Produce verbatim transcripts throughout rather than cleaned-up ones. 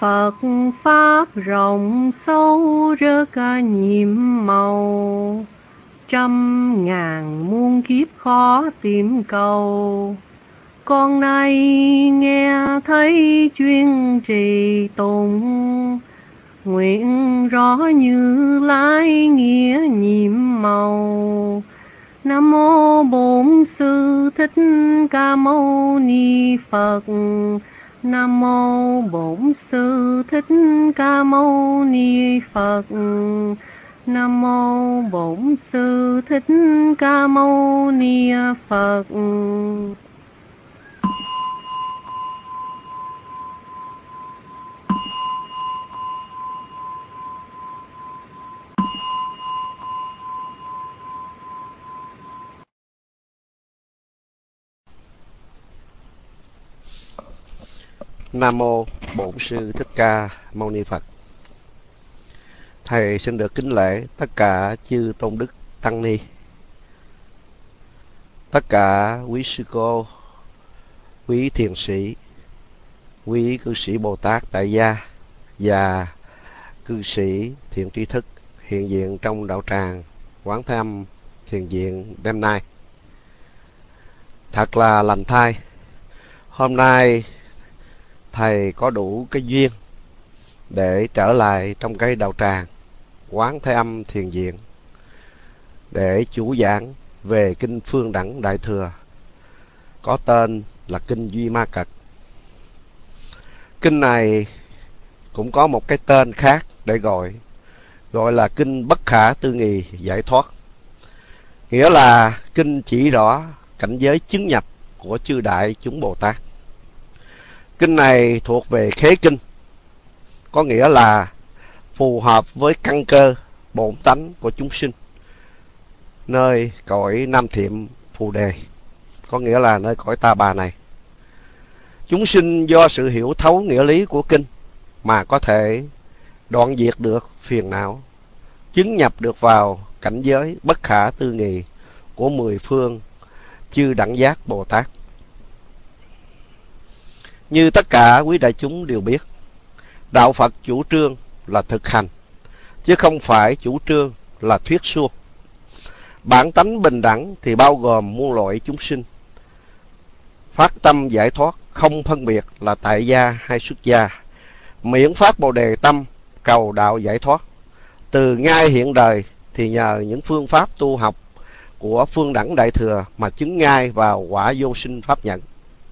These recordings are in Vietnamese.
Phật Pháp rộng sâu rất nhiệm màu, trăm ngàn muôn kiếp khó tìm cầu. Con nay nghe thấy chuyên trì tụng, nguyện rõ Như Lai nghĩa nhiệm màu. Nam mô Bổn Sư Thích Ca Mâu Ni Phật. Nam mô Bổn Sư Thích Ca Mâu Ni Phật. Nam mô Bổn Sư Thích Ca Mâu Ni Phật. Nam mô Bổn Sư Thích Ca Mâu Ni Phật. Thầy xin được kính lễ tất cả chư tôn đức tăng ni, tất cả quý sư cô, quý thiền sĩ, quý cư sĩ Bồ Tát tại gia và cư sĩ thiện tri thức hiện diện trong đạo tràng Quán Thế Âm Thiền Viện đêm nay. Thật là lành thay, hôm nay thầy có đủ cái duyên để trở lại trong cái đạo tràng Quán Thế Âm Thiền Viện để chủ giảng về kinh Phương Đẳng Đại Thừa, có tên là kinh Duy Ma Cật. Kinh này cũng có một cái tên khác để gọi, gọi là kinh Bất Khả Tư Nghì Giải Thoát, nghĩa là kinh chỉ rõ cảnh giới chứng nhập của chư đại chúng Bồ Tát. Kinh này thuộc về khế kinh, có nghĩa là phù hợp với căn cơ bổn tánh của chúng sinh nơi cõi Nam Thiệm Phù Đề, có nghĩa là nơi cõi Ta Bà này. Chúng sinh do sự hiểu thấu nghĩa lý của kinh mà có thể đoạn diệt được phiền não, chứng nhập được vào cảnh giới bất khả tư nghị của mười phương chư đẳng giác Bồ Tát. Như tất cả quý đại chúng đều biết, đạo Phật chủ trương là thực hành, chứ không phải chủ trương là thuyết suông. Bản tánh bình đẳng thì bao gồm muôn loại chúng sinh. Phát tâm giải thoát không phân biệt là tại gia hay xuất gia, miễn phát Bồ Đề tâm cầu đạo giải thoát. Từ ngay hiện đời thì nhờ những phương pháp tu học của Phương Đẳng Đại Thừa mà chứng ngay vào quả vô sinh pháp nhận.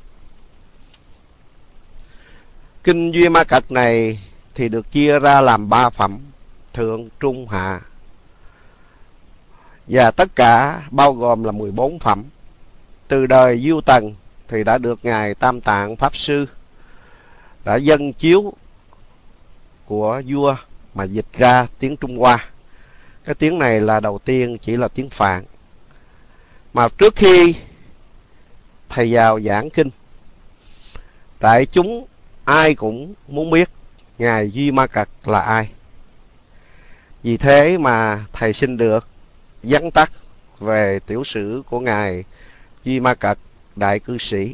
Kinh Duy Ma Cật này thì được chia ra làm ba phẩm: thượng, trung, hạ, và tất cả bao gồm là mười bốn phẩm. Từ đời Diêu Tần thì đã được Ngài Tam Tạng Pháp Sư đã dâng chiếu của vua mà dịch ra tiếng Trung Hoa. Cái tiếng này là đầu tiên chỉ là tiếng Phạn. Mà trước khi thầy vào giảng kinh, đại chúng ai cũng muốn biết Ngài Duy Ma Cật là ai. Vì thế mà thầy xin được vắn tắt về tiểu sử của Ngài Duy Ma Cật Đại Cư Sĩ.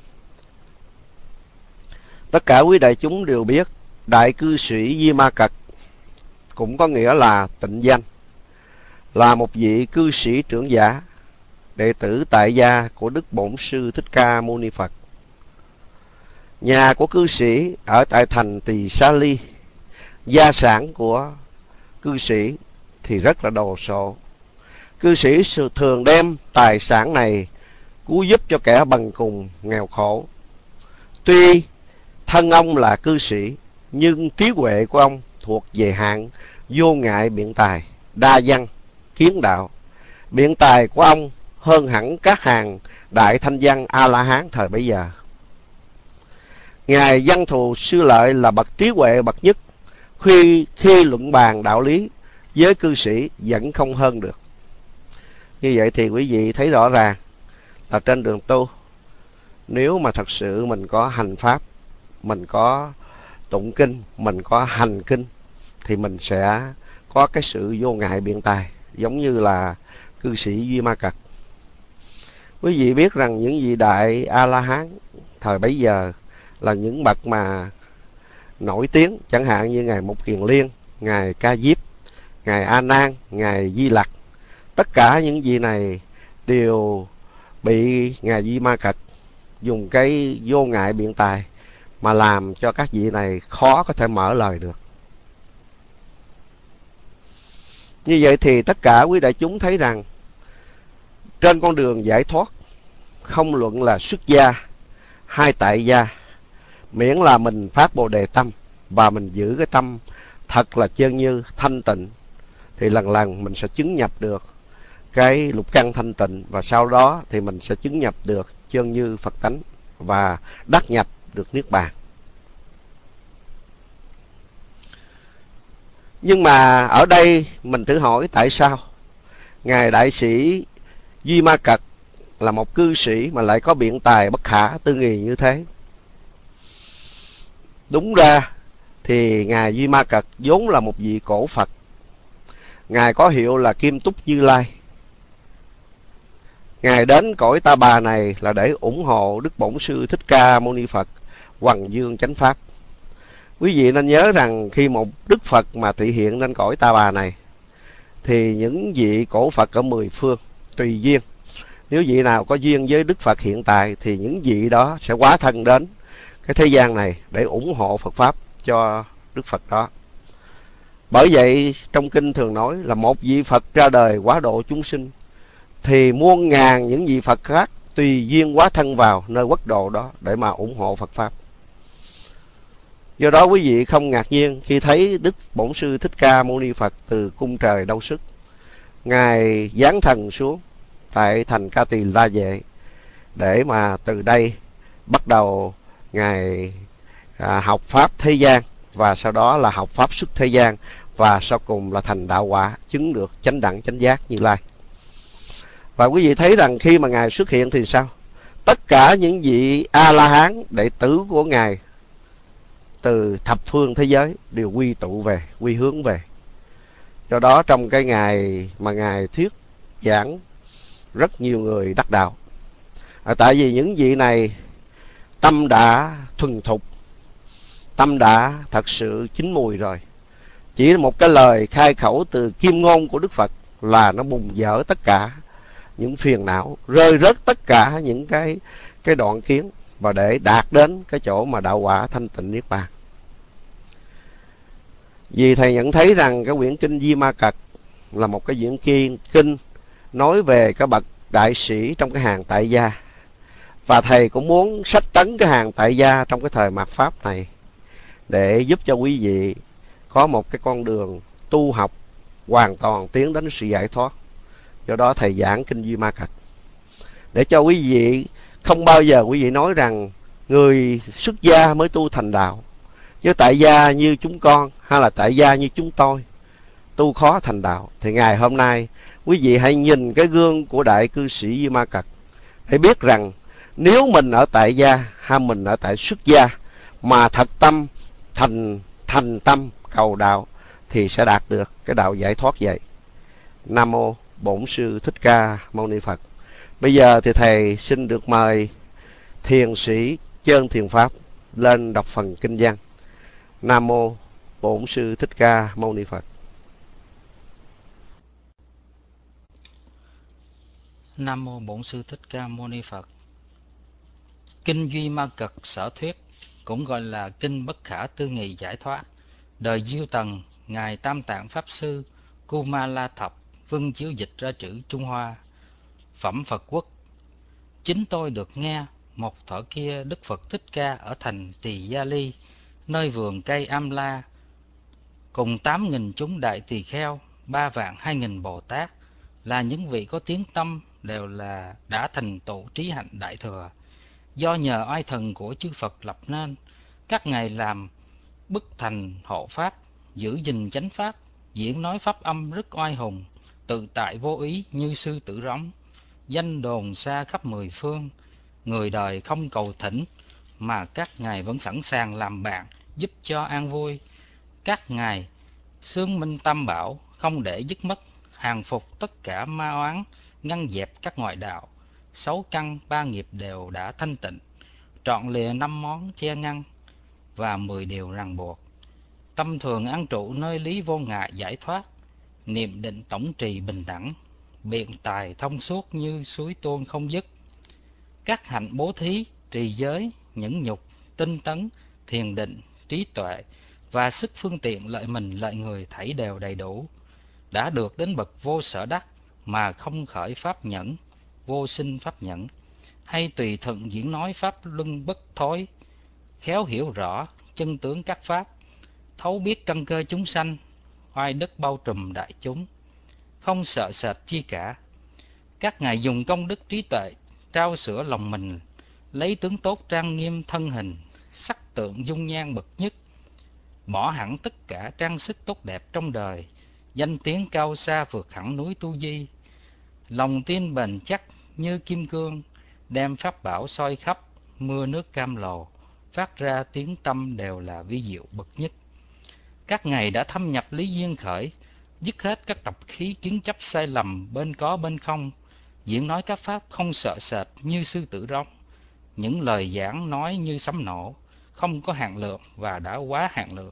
Tất cả quý đại chúng đều biết Đại Cư Sĩ Duy Ma Cật cũng có nghĩa là tịnh danh, là một vị cư sĩ trưởng giả, đệ tử tại gia của Đức Bổn Sư Thích Ca Mâu Ni Phật. Nhà của cư sĩ ở tại thành Tỳ Xá Ly. Gia sản của cư sĩ thì rất là đồ sộ. Cư sĩ thường đem tài sản này cứu giúp cho kẻ bần cùng nghèo khổ. Tuy thân ông là cư sĩ, nhưng trí huệ của ông thuộc về hạng vô ngại biện tài, đa văn, kiến đạo. Biện tài của ông hơn hẳn các hàng đại thanh văn A-la-hán thời bấy giờ. Ngài Văn Thù Sư Lợi là bậc trí huệ bậc nhất, khi, khi luận bàn đạo lý với cư sĩ vẫn không hơn được. Như vậy thì quý vị thấy rõ ràng là trên đường tu, nếu mà thật sự mình có hành pháp, mình có tụng kinh, mình có hành kinh, thì mình sẽ có cái sự vô ngại biện tài, giống như là cư sĩ Duy Ma Cật. Quý vị biết rằng những vị đại A-la-hán thời bấy giờ là những bậc mà nổi tiếng, chẳng hạn như Ngài Mục Kiền Liên, Ngài Ca Diếp, Ngài A Nan, Ngài Di Lặc. Tất cả những vị này đều bị Ngài Di Ma Cật dùng cái vô ngại biện tài mà làm cho các vị này khó có thể mở lời được. Như vậy thì tất cả quý đại chúng thấy rằng trên con đường giải thoát, không luận là xuất gia hay tại gia, miễn là mình phát Bồ Đề tâm và mình giữ cái tâm thật là chân như thanh tịnh, thì lần lần mình sẽ chứng nhập được cái lục căn thanh tịnh, và sau đó thì mình sẽ chứng nhập được chân như Phật tánh và đắc nhập được Niết Bàn. Nhưng mà ở đây mình thử hỏi tại sao Ngài Đại sĩ Duy Ma Cật là một cư sĩ mà lại có biện tài bất khả tư nghị như thế? Đúng ra thì Ngài Duy Ma Cật vốn là một vị cổ Phật. Ngài có hiệu là Kim Túc Như Lai. Ngài đến cõi Ta Bà này là để ủng hộ Đức Bổn Sư Thích Ca Mâu Ni Phật hoằng dương chánh pháp. Quý vị nên nhớ rằng khi một Đức Phật mà thị hiện lên cõi Ta Bà này, thì những vị cổ Phật ở mười phương tùy duyên, nếu vị nào có duyên với Đức Phật hiện tại thì những vị đó sẽ hóa thân đến cái thế gian này để ủng hộ Phật pháp cho Đức Phật đó. Bởi vậy trong kinh thường nói là một vị Phật ra đời hóa độ chúng sinh, thì muôn ngàn những vị Phật khác tùy duyên hóa thân vào nơi quốc độ đó để mà ủng hộ Phật pháp. Do đó quý vị không ngạc nhiên khi thấy Đức Bổn Sư Thích Ca Mâu Ni Phật từ cung trời Đâu Sức, Ngài giáng thần xuống tại thành Ca Tỳ La Vệ, để mà từ đây bắt đầu Ngài à, học pháp thế gian, và sau đó là học pháp xuất thế gian, và sau cùng là thành đạo quả, chứng được chánh đẳng chánh giác Như Lai. Và quý vị thấy rằng khi mà Ngài xuất hiện thì sao? Tất cả những vị A-la-hán đệ tử của Ngài từ thập phương thế giới đều quy tụ về, quy hướng về. Do đó trong cái ngày mà Ngài thuyết giảng, rất nhiều người đắc đạo. À, tại vì những vị này tâm đã thuần thục, tâm đã thật sự chín mùi rồi. Chỉ một cái lời khai khẩu từ kim ngôn của Đức Phật là nó bùng dở tất cả những phiền não, rơi rớt tất cả những cái cái đoạn kiến, và để đạt đến cái chỗ mà đạo quả thanh tịnh Niết Bàn. Vì thầy nhận thấy rằng cái quyển kinh Di Ma Cật là một cái quyển kinh, kinh nói về các bậc đại sĩ trong cái hàng tại gia, và thầy cũng muốn sách tấn cái hàng tại gia trong cái thời mạt Pháp này để giúp cho quý vị có một cái con đường tu học hoàn toàn tiến đến sự giải thoát. Do đó thầy giảng kinh Duy Ma Cật để cho quý vị không bao giờ quý vị nói rằng người xuất gia mới tu thành đạo, chứ tại gia như chúng con hay là tại gia như chúng tôi tu khó thành đạo. Thì ngày hôm nay quý vị hãy nhìn cái gương của đại cư sĩ Duy Ma Cật, hãy biết rằng nếu mình ở tại gia hay mình ở tại xuất gia mà thật tâm thành thành tâm cầu đạo thì sẽ đạt được cái đạo giải thoát vậy. Nam mô Bổn Sư Thích Ca Mâu Ni Phật. Bây giờ thì thầy xin được mời thiền sĩ Chơn Thiền Pháp lên đọc phần kinh văn. Nam mô Bổn Sư Thích Ca Mâu Ni Phật. Nam mô Bổn Sư Thích Ca Mâu Ni Phật. Kinh Duy Ma Cật Sở Thuyết, cũng gọi là kinh bất khả tư nghị giải thoát, đời Diêu Tần, ngài Tam Tạng Pháp Sư Kumala Thập vâng chiếu dịch ra chữ Trung Hoa. Phẩm Phật Quốc. Chính tôi được nghe một thuở kia Đức Phật Thích Ca ở thành Tỳ Gia Ly, nơi vườn cây Am-la, cùng tám nghìn chúng đại tỳ kheo, ba vạn hai nghìn Bồ Tát, là những vị có tiếng tâm, đều là đã thành tựu trí hạnh đại thừa. Do nhờ oai thần của chư Phật lập nên, các ngài làm bức thành hộ pháp, giữ gìn chánh pháp, diễn nói pháp âm rất oai hùng, tự tại vô ý như sư tử rống, danh đồn xa khắp mười phương. Người đời không cầu thỉnh, mà các ngài vẫn sẵn sàng làm bạn, giúp cho an vui. Các ngài xương minh tam bảo, không để dứt mất, hàng phục tất cả ma oán, ngăn dẹp các ngoại đạo. Sáu căn ba nghiệp đều đã thanh tịnh, trọn lìa năm món che ngăn. và mười điều ràng buộc. Tâm thường an trụ nơi lý vô ngại giải thoát, niệm định tổng trì bình đẳng, biện tài thông suốt như suối tuôn không dứt. Các hạnh bố thí, trì giới, nhẫn nhục, tinh tấn, thiền định, trí tuệ và sức phương tiện lợi mình lợi người thảy đều đầy đủ, đã được đến bậc vô sở đắc mà không khởi pháp nhẫn, vô sinh pháp nhẫn, hay tùy thuận diễn nói pháp luân bất thối, khéo hiểu rõ chân tướng các pháp, thấu biết căn cơ chúng sanh, oai đức bao trùm đại chúng, không sợ sệt chi cả. Các ngài dùng công đức trí tuệ trao sửa lòng mình, lấy tướng tốt trang nghiêm thân hình, sắc tượng dung nhan bậc nhất, bỏ hẳn tất cả trang sức tốt đẹp trong đời, danh tiếng cao xa vượt hẳn núi Tu Di, lòng tin bền chắc như kim cương, đem pháp bảo soi khắp, mưa nước cam lồ, phát ra tiếng tâm đều là vi diệu bậc nhất. Các ngài đã thâm nhập lý duyên khởi, dứt hết các tập khí kiến chấp sai lầm bên có bên không, diễn nói các pháp không sợ sệt như sư tử rống, những lời giảng nói như sấm nổ, không có hạn lượng và đã quá hạn lượng.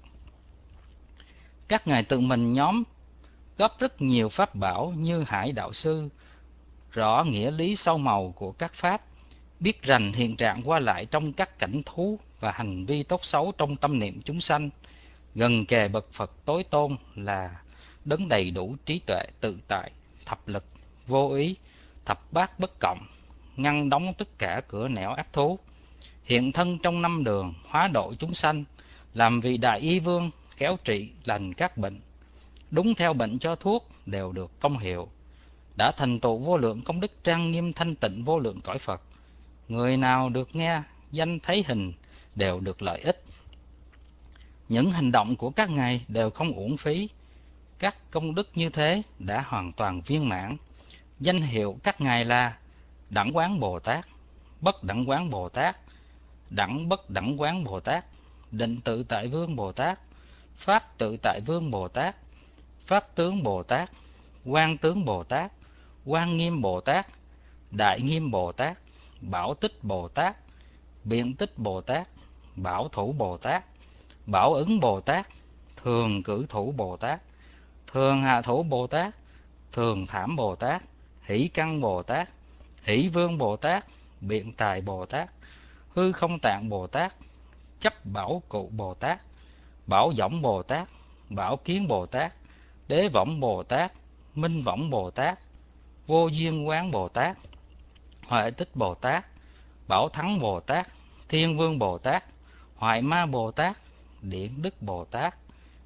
Các ngài tự mình nhóm góp rất nhiều pháp bảo như Hải Đạo Sư, rõ nghĩa lý sâu màu của các pháp, biết rành hiện trạng qua lại trong các cảnh thú và hành vi tốt xấu trong tâm niệm chúng sanh, gần kề bậc Phật tối tôn là đấng đầy đủ trí tuệ tự tại, thập lực, vô ý, thập bát bất cộng, ngăn đóng tất cả cửa nẻo ác thú, hiện thân trong năm đường, hóa độ chúng sanh, làm vị đại y vương, khéo trị lành các bệnh, đúng theo bệnh cho thuốc đều được công hiệu, đã thành tựu vô lượng công đức trang nghiêm thanh tịnh vô lượng cõi Phật. Người nào được nghe danh thấy hình đều được lợi ích. Những hành động của các ngài đều không uổng phí. Các công đức như thế đã hoàn toàn viên mãn. Danh hiệu các ngài là Đẳng Quán Bồ Tát, Bất Đẳng Quán Bồ Tát, Đẳng Bất Đẳng Quán Bồ Tát, Định Tự Tại Vương Bồ Tát, Pháp Tự Tại Vương Bồ Tát, Pháp Tướng Bồ Tát, Quang Tướng Bồ Tát, Quang Nghiêm Bồ Tát, Đại Nghiêm Bồ Tát, Bảo Tích Bồ Tát, Biện Tích Bồ Tát, Bảo Thủ Bồ Tát, Bảo Ứng Bồ Tát, Thường Cử Thủ Bồ Tát, Thường Hạ Thủ Bồ Tát, Thường Thảm Bồ Tát, Hỷ Căn Bồ Tát, Hỷ Vương Bồ Tát, Biện Tài Bồ Tát, Hư Không Tạng Bồ Tát, Chấp Bảo Cụ Bồ Tát, Bảo Võng Bồ Tát, Bảo Kiến Bồ Tát, Đế Võng Bồ Tát, Minh Võng Bồ Tát, Vô Duyên Quán Bồ Tát, Huệ Tích Bồ Tát, Bảo Thắng Bồ Tát, Thiên Vương Bồ Tát, Hoại Ma Bồ Tát, Điển Đức Bồ Tát,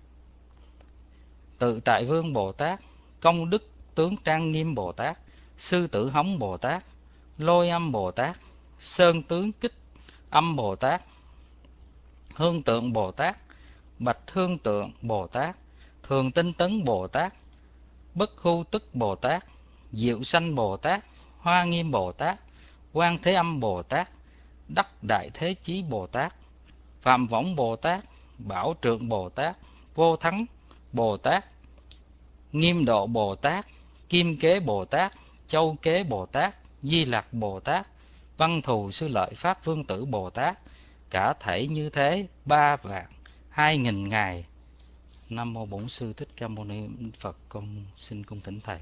Tự Tại Vương Bồ Tát, Công Đức Tướng Trang Nghiêm Bồ Tát, Sư Tử Hống Bồ Tát, Lôi Âm Bồ Tát, Sơn Tướng Kích Âm Bồ Tát, Hương Tượng Bồ Tát, Bạch Hương Tượng Bồ Tát, Thường Tinh Tấn Bồ Tát, Bất Hưu Tức Bồ Tát, Diệu Sanh Bồ Tát, Hoa Nghiêm Bồ Tát, Quan Thế Âm Bồ Tát, Đắc Đại Thế Chí Bồ Tát, Phạm Võng Bồ Tát, Bảo Trượng Bồ Tát, Vô Thắng Bồ Tát, Nghiêm Độ Bồ Tát, Kim Kế Bồ Tát, Châu Kế Bồ Tát, Di Lặc Bồ Tát, Văn Thù Sư Lợi Pháp Vương Tử Bồ Tát, cả thảy như thế ba vạn hai nghìn ngài. Nam mô Bổn Sư Thích Ca Mâu Ni Phật. Con xin cung thỉnh thầy.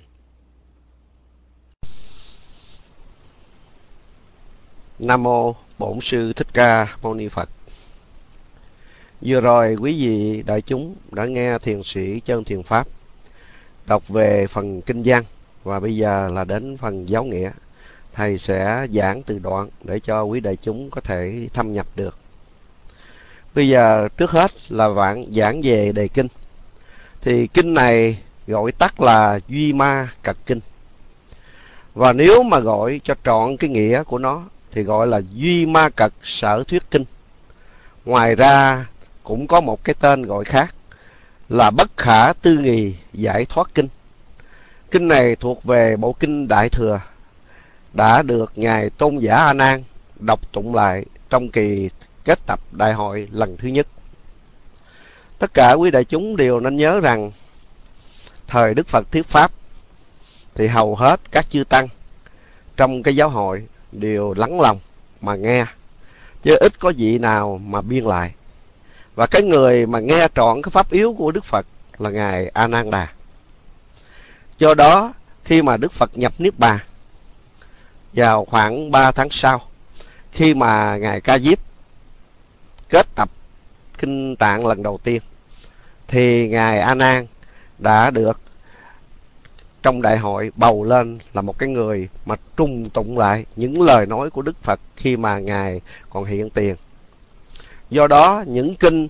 Nam mô Bổn Sư Thích Ca Mâu Ni Phật. Vừa rồi quý vị đại chúng đã nghe thiền sĩ Chân Thiền Pháp đọc về phần kinh văn, và bây giờ là đến phần giáo nghĩa. Thầy sẽ giảng từ đoạn để cho quý đại chúng có thể thâm nhập được. Bây giờ trước hết là bạn giảng về đề kinh. Thì kinh này gọi tắt là Duy Ma Cật Kinh. Và nếu mà gọi cho trọn cái nghĩa của nó thì gọi là Duy Ma Cật Sở Thuyết Kinh. Ngoài ra cũng có một cái tên gọi khác là Bất Khả Tư Nghì Giải Thoát Kinh. Kinh này thuộc về bộ kinh Đại Thừa, đã được Ngài Tôn Giả A Nan đọc tụng lại trong kỳ kết tập đại hội lần thứ nhất. Tất cả quý đại chúng đều nên nhớ rằng thời Đức Phật thuyết pháp thì hầu hết các chư tăng trong cái giáo hội đều lắng lòng mà nghe, chứ ít có vị nào mà biên lại. Và cái người mà nghe trọn cái pháp yếu của Đức Phật là Ngài A Nan Đà. Do đó, khi mà Đức Phật nhập Niết Bàn vào khoảng ba tháng sau, khi mà Ngài Ca Diếp kết tập Kinh Tạng lần đầu tiên, thì Ngài A Nan đã được trong đại hội bầu lên là một cái người mà trùng tụng lại những lời nói của Đức Phật khi mà Ngài còn hiện tiền. Do đó, những kinh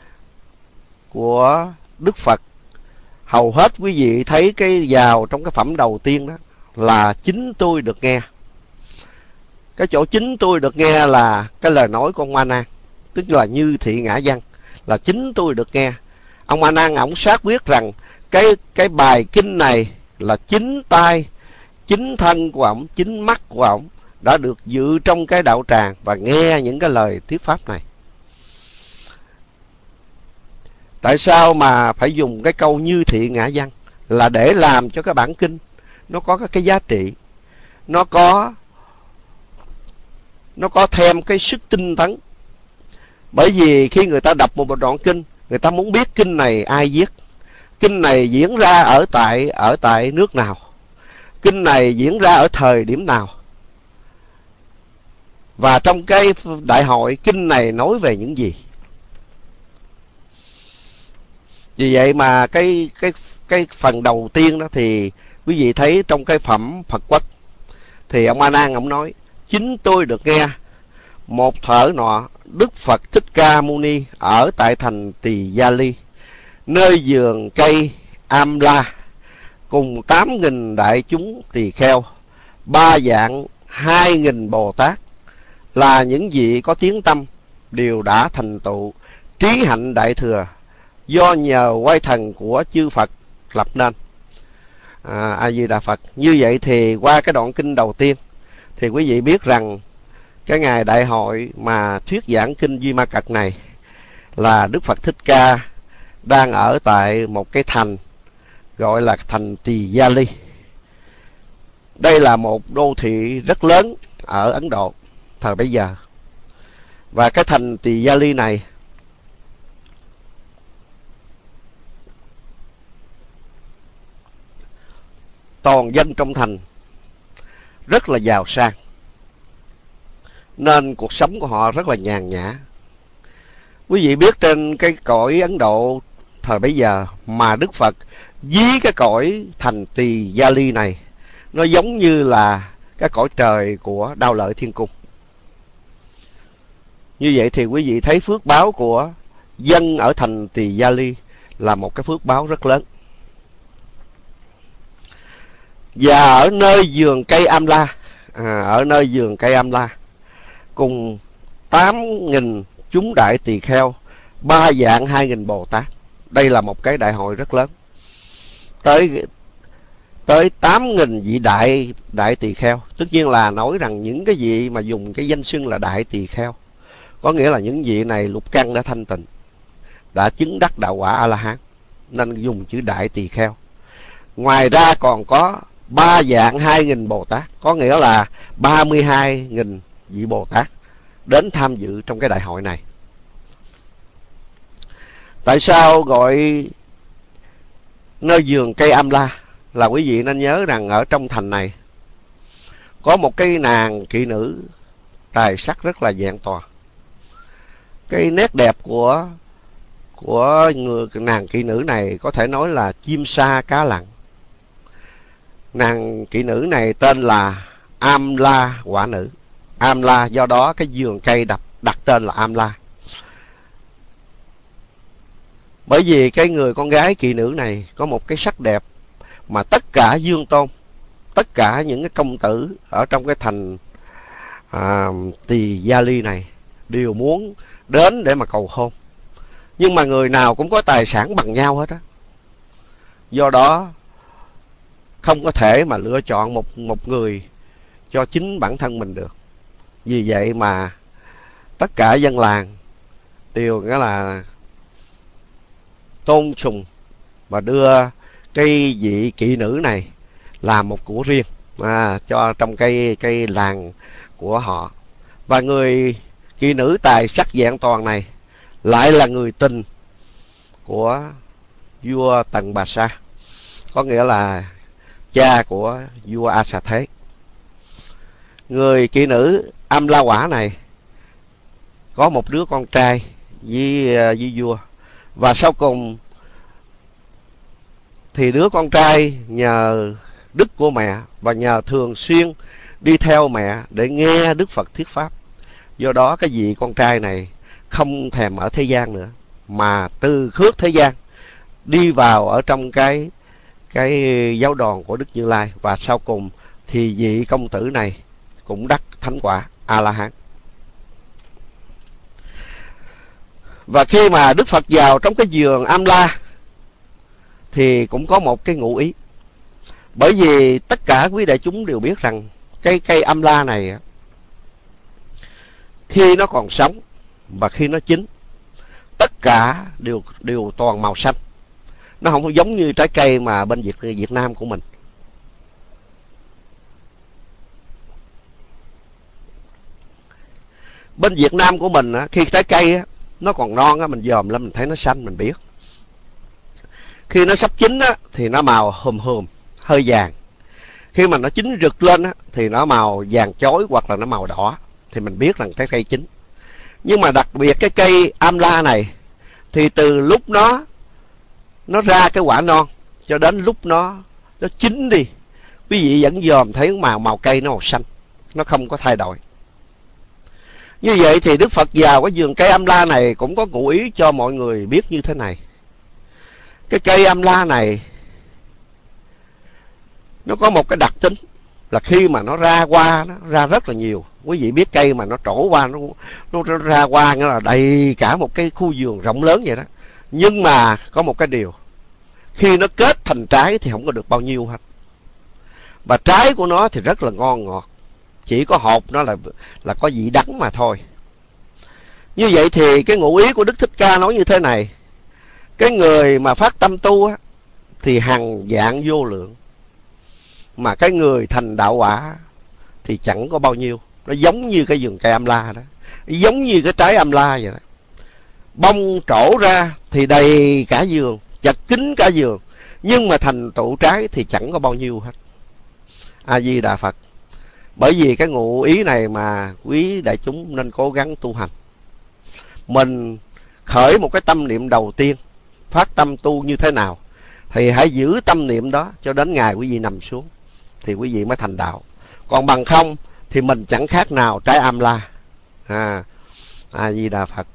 của Đức Phật, hầu hết quý vị thấy cái vào trong cái phẩm đầu tiên đó là chính tôi được nghe. Cái chỗ chính tôi được nghe là cái lời nói của ông A Nan, tức là Như Thị Ngã Văn, là chính tôi được nghe. Ông A Nan ổng xác quyết rằng cái cái bài kinh này là chính tai, chính thân của ổng, chính mắt của ổng đã được dự trong cái đạo tràng và nghe những cái lời thuyết pháp này. Tại sao mà phải dùng cái câu Như Thị Ngã Văn? Là để làm cho cái bản kinh nó có cái giá trị, nó có nó có thêm cái sức tinh tấn. Bởi vì khi người ta đọc một đoạn kinh, người ta muốn biết kinh này ai viết, kinh này diễn ra ở tại ở tại nước nào, kinh này diễn ra ở thời điểm nào, và trong cái đại hội kinh này nói về những gì. Vì vậy mà cái cái cái phần đầu tiên đó thì quý vị thấy trong cái phẩm Phật Quách, thì ông A Nan ông nói: chính tôi được nghe một thở nọ, Đức Phật Thích Ca Mâu Ni ở tại thành Tỳ Gia Ly, nơi vườn cây Am La, cùng tám nghìn đại chúng tỳ kheo, ba vạn hai nghìn Bồ Tát, là những vị có tiếng tâm, đều đã thành tựu trí hạnh đại thừa, do nhờ quay thần của chư Phật lập nên. À, A Di Đà Phật. Như vậy thì qua cái đoạn kinh đầu tiên thì quý vị biết rằng cái ngày đại hội mà thuyết giảng kinh Duy Ma Cật này là Đức Phật Thích Ca đang ở tại một cái thành gọi là thành Tỳ Gia Ly. Đây là một đô thị rất lớn ở Ấn Độ thời bấy giờ. Và cái thành Tỳ Gia Ly này toàn dân trong thành rất là giàu sang, nên cuộc sống của họ rất là nhàn nhã. Quý vị biết trên cái cõi Ấn Độ thời bấy giờ mà Đức Phật dí cái cõi thành Tỳ Gia Ly này, nó giống như là cái cõi trời của Đao Lợi Thiên Cung. Như vậy thì quý vị thấy phước báo của dân ở thành Tỳ Gia Ly là một cái phước báo rất lớn. Và ở nơi vườn cây Am La, à, ở nơi vườn cây Am La, cùng tám nghìn chúng đại tỳ kheo, ba vạn hai nghìn Bồ Tát. Đây là một cái đại hội rất lớn. Tới tới tám nghìn vị đại đại tỳ kheo. Tất nhiên là nói rằng những cái vị mà dùng cái danh xưng là đại tỳ kheo, có nghĩa là những vị này lục căn đã thanh tịnh, đã chứng đắc đạo quả A-la-hán, nên dùng chữ đại tỳ kheo. Ngoài ra còn có ba vạn hai nghìn Bồ Tát, có nghĩa là ba mươi hai nghìn vị Bồ Tát đến tham dự trong cái đại hội này. Tại sao gọi nơi vườn cây Am La? Là quý vị nên nhớ rằng ở trong thành này có một cái nàng kỹ nữ tài sắc rất là vẹn toàn. Cái nét đẹp của của người nàng kỹ nữ này có thể nói là chim sa cá lặn. Nàng kỹ nữ này tên là Am La quả nữ. Am La, do đó cái vườn cây đặt, đặt tên là Am La. Bởi vì cái người con gái kỹ nữ này có một cái sắc đẹp mà tất cả dương tôn, tất cả những cái công tử ở trong cái thành à, Tỳ Gia Ly này đều muốn đến để mà cầu hôn. Nhưng mà người nào cũng có tài sản bằng nhau hết á. Do đó không có thể mà lựa chọn một một người cho chính bản thân mình được. Vì vậy mà tất cả dân làng đều nghĩa là tôn sùng và đưa cái vị kỹ nữ này làm một của riêng à, cho trong cái cái làng của họ. Và người kỹ nữ tài sắc vẹn toàn này lại là người tình của vua Tần Bà Sa, có nghĩa là cha của vua A Xà Thế. Người kỹ nữ Âm La Quả này có một đứa con trai với, với vua, và sau cùng thì đứa con trai nhờ đức của mẹ và nhờ thường xuyên đi theo mẹ để nghe Đức Phật thuyết pháp. Do đó cái vị con trai này không thèm ở thế gian nữa, mà từ khước thế gian đi vào ở trong cái cái giáo đoàn của Đức Như Lai, và sau cùng thì vị công tử này cũng đắc thánh quả A La Hán. Và khi mà Đức Phật vào trong cái vườn Am La thì cũng có một cái ngụ ý. Bởi vì tất cả quý đại chúng đều biết rằng cây cây Am La này khi nó còn sống và khi nó chín, tất cả đều đều toàn màu xanh. Nó không có giống như trái cây mà bên Việt Việt Nam của mình. Bên Việt Nam của mình khi trái cây nó còn non, mình dòm lên mình thấy nó xanh, mình biết. Khi nó sắp chín thì nó màu hùm hùm, hơi vàng. Khi mà nó chín rực lên thì nó màu vàng chói hoặc là nó màu đỏ, thì mình biết rằng trái cây chín. Nhưng mà đặc biệt cái cây Am La này thì từ lúc nó nó ra cái quả non cho đến lúc nó nó chín đi, quý vị vẫn dòm thấy màu màu cây nó màu xanh, nó không có thay đổi. Như vậy thì Đức Phật vào cái vườn cây Am La này cũng có ngụ ý cho mọi người biết như thế này. Cái cây Am La này nó có một cái đặc tính là khi mà nó ra hoa, nó ra rất là nhiều. Quý vị biết cây mà nó trổ hoa, nó, nó ra hoa nghĩa là đầy cả một cái khu vườn rộng lớn vậy đó. Nhưng mà có một cái điều, khi nó kết thành trái thì không có được bao nhiêu hết. Và trái của nó thì rất là ngon ngọt, chỉ có hộp nó là là có vị đắng mà thôi. Như vậy thì cái ngụ ý của Đức Thích Ca nói như thế này: cái người mà phát tâm tu á, thì hằng dạng vô lượng, mà cái người thành đạo quả thì chẳng có bao nhiêu. Nó giống như cái vườn cây Am La đó, giống như cái trái Am La vậy đó. Bông trổ ra thì đầy cả vườn, chật kín cả vườn, nhưng mà thành tựu trái thì chẳng có bao nhiêu hết. A Di Đà Phật. Bởi vì cái ngụ ý này mà quý đại chúng nên cố gắng tu hành. Mình khởi một cái tâm niệm đầu tiên, phát tâm tu như thế nào, thì hãy giữ tâm niệm đó cho đến ngày quý vị nằm xuống, thì quý vị mới thành đạo. Còn bằng không thì mình chẳng khác nào trái Am La. À, A Di Đà Phật.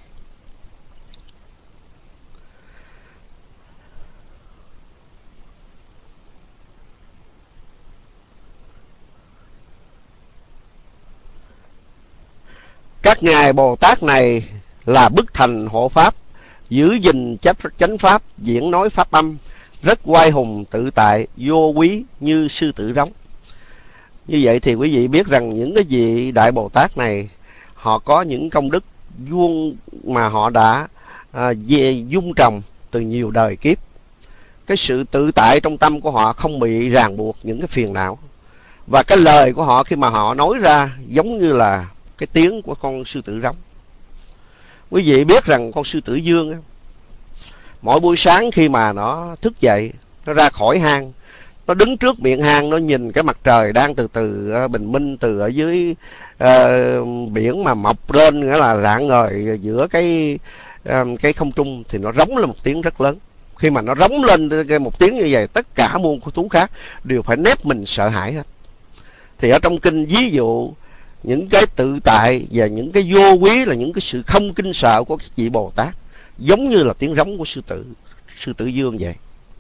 Các ngài Bồ Tát này là bức thành hộ pháp, giữ gìn chấp chánh pháp, diễn nói pháp âm, rất oai hùng tự tại, vô quý như sư tử rống. Như vậy thì quý vị biết rằng những cái vị Đại Bồ Tát này, họ có những công đức vuông mà họ đã à, dung trồng từ nhiều đời kiếp. Cái sự tự tại trong tâm của họ không bị ràng buộc những cái phiền não. Và cái lời của họ khi mà họ nói ra giống như là cái tiếng của con sư tử rống. Quý vị biết rằng con sư tử vương á, mỗi buổi sáng khi mà nó thức dậy, nó ra khỏi hang, nó đứng trước miệng hang, nó nhìn cái mặt trời đang từ từ bình minh từ ở dưới uh, biển mà mọc lên, nghĩa là rạng ngời giữa cái uh, cái không trung, thì nó rống lên một tiếng rất lớn. Khi mà nó rống lên một tiếng như vậy, tất cả muôn thú khác đều phải nép mình sợ hãi hết. Thì ở trong kinh ví dụ những cái tự tại và những cái vô quý là những cái sự không kinh sợ của các vị Bồ Tát, giống như là tiếng rống của sư tử sư tử vương vậy.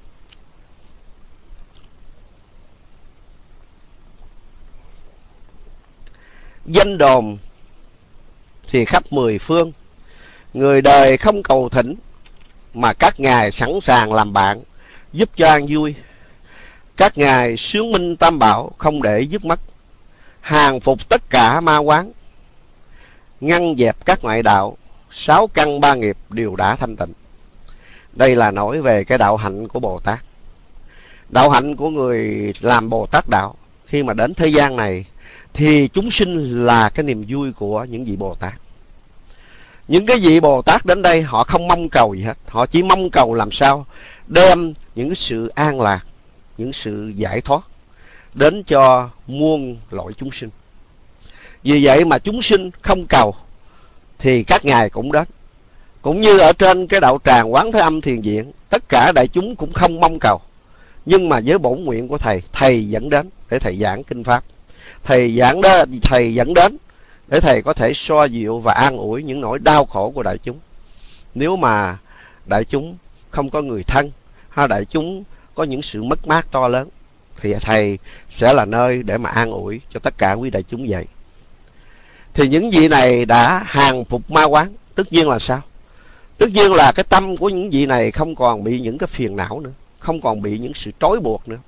Danh đồn thì khắp mười phương, người đời không cầu thỉnh, mà các ngài sẵn sàng làm bạn, giúp cho an vui. Các ngài xướng minh tam bảo, không để dứt mất, hàng phục tất cả ma quán, ngăn dẹp các ngoại đạo, sáu căn ba nghiệp đều đã thanh tịnh. Đây là nói về cái đạo hạnh của Bồ Tát. Đạo hạnh của người làm Bồ Tát đạo, khi mà đến thế gian này thì chúng sinh là cái niềm vui của những vị Bồ Tát. Những cái vị Bồ Tát đến đây họ không mong cầu gì hết, họ chỉ mong cầu làm sao đem những cái sự an lạc, những sự giải thoát đến cho muôn loại chúng sinh. Vì vậy mà chúng sinh không cầu thì các ngài cũng đến. Cũng như ở trên cái đạo tràng Quán Thế Âm Thiền Viện, tất cả đại chúng cũng không mong cầu, nhưng mà với bổn nguyện của thầy, thầy dẫn đến để thầy giảng kinh pháp. Thầy giảng đó, thầy dẫn đến để thầy có thể xoa dịu và an ủi những nỗi đau khổ của đại chúng. Nếu mà đại chúng không có người thân, hay đại chúng có những sự mất mát to lớn, thì thầy sẽ là nơi để mà an ủi cho tất cả quý đại chúng vậy. Thì những vị này đã hàng phục ma quán, tất nhiên là sao? Tất nhiên là cái tâm của những vị này không còn bị những cái phiền não nữa, không còn bị những sự trói buộc nữa.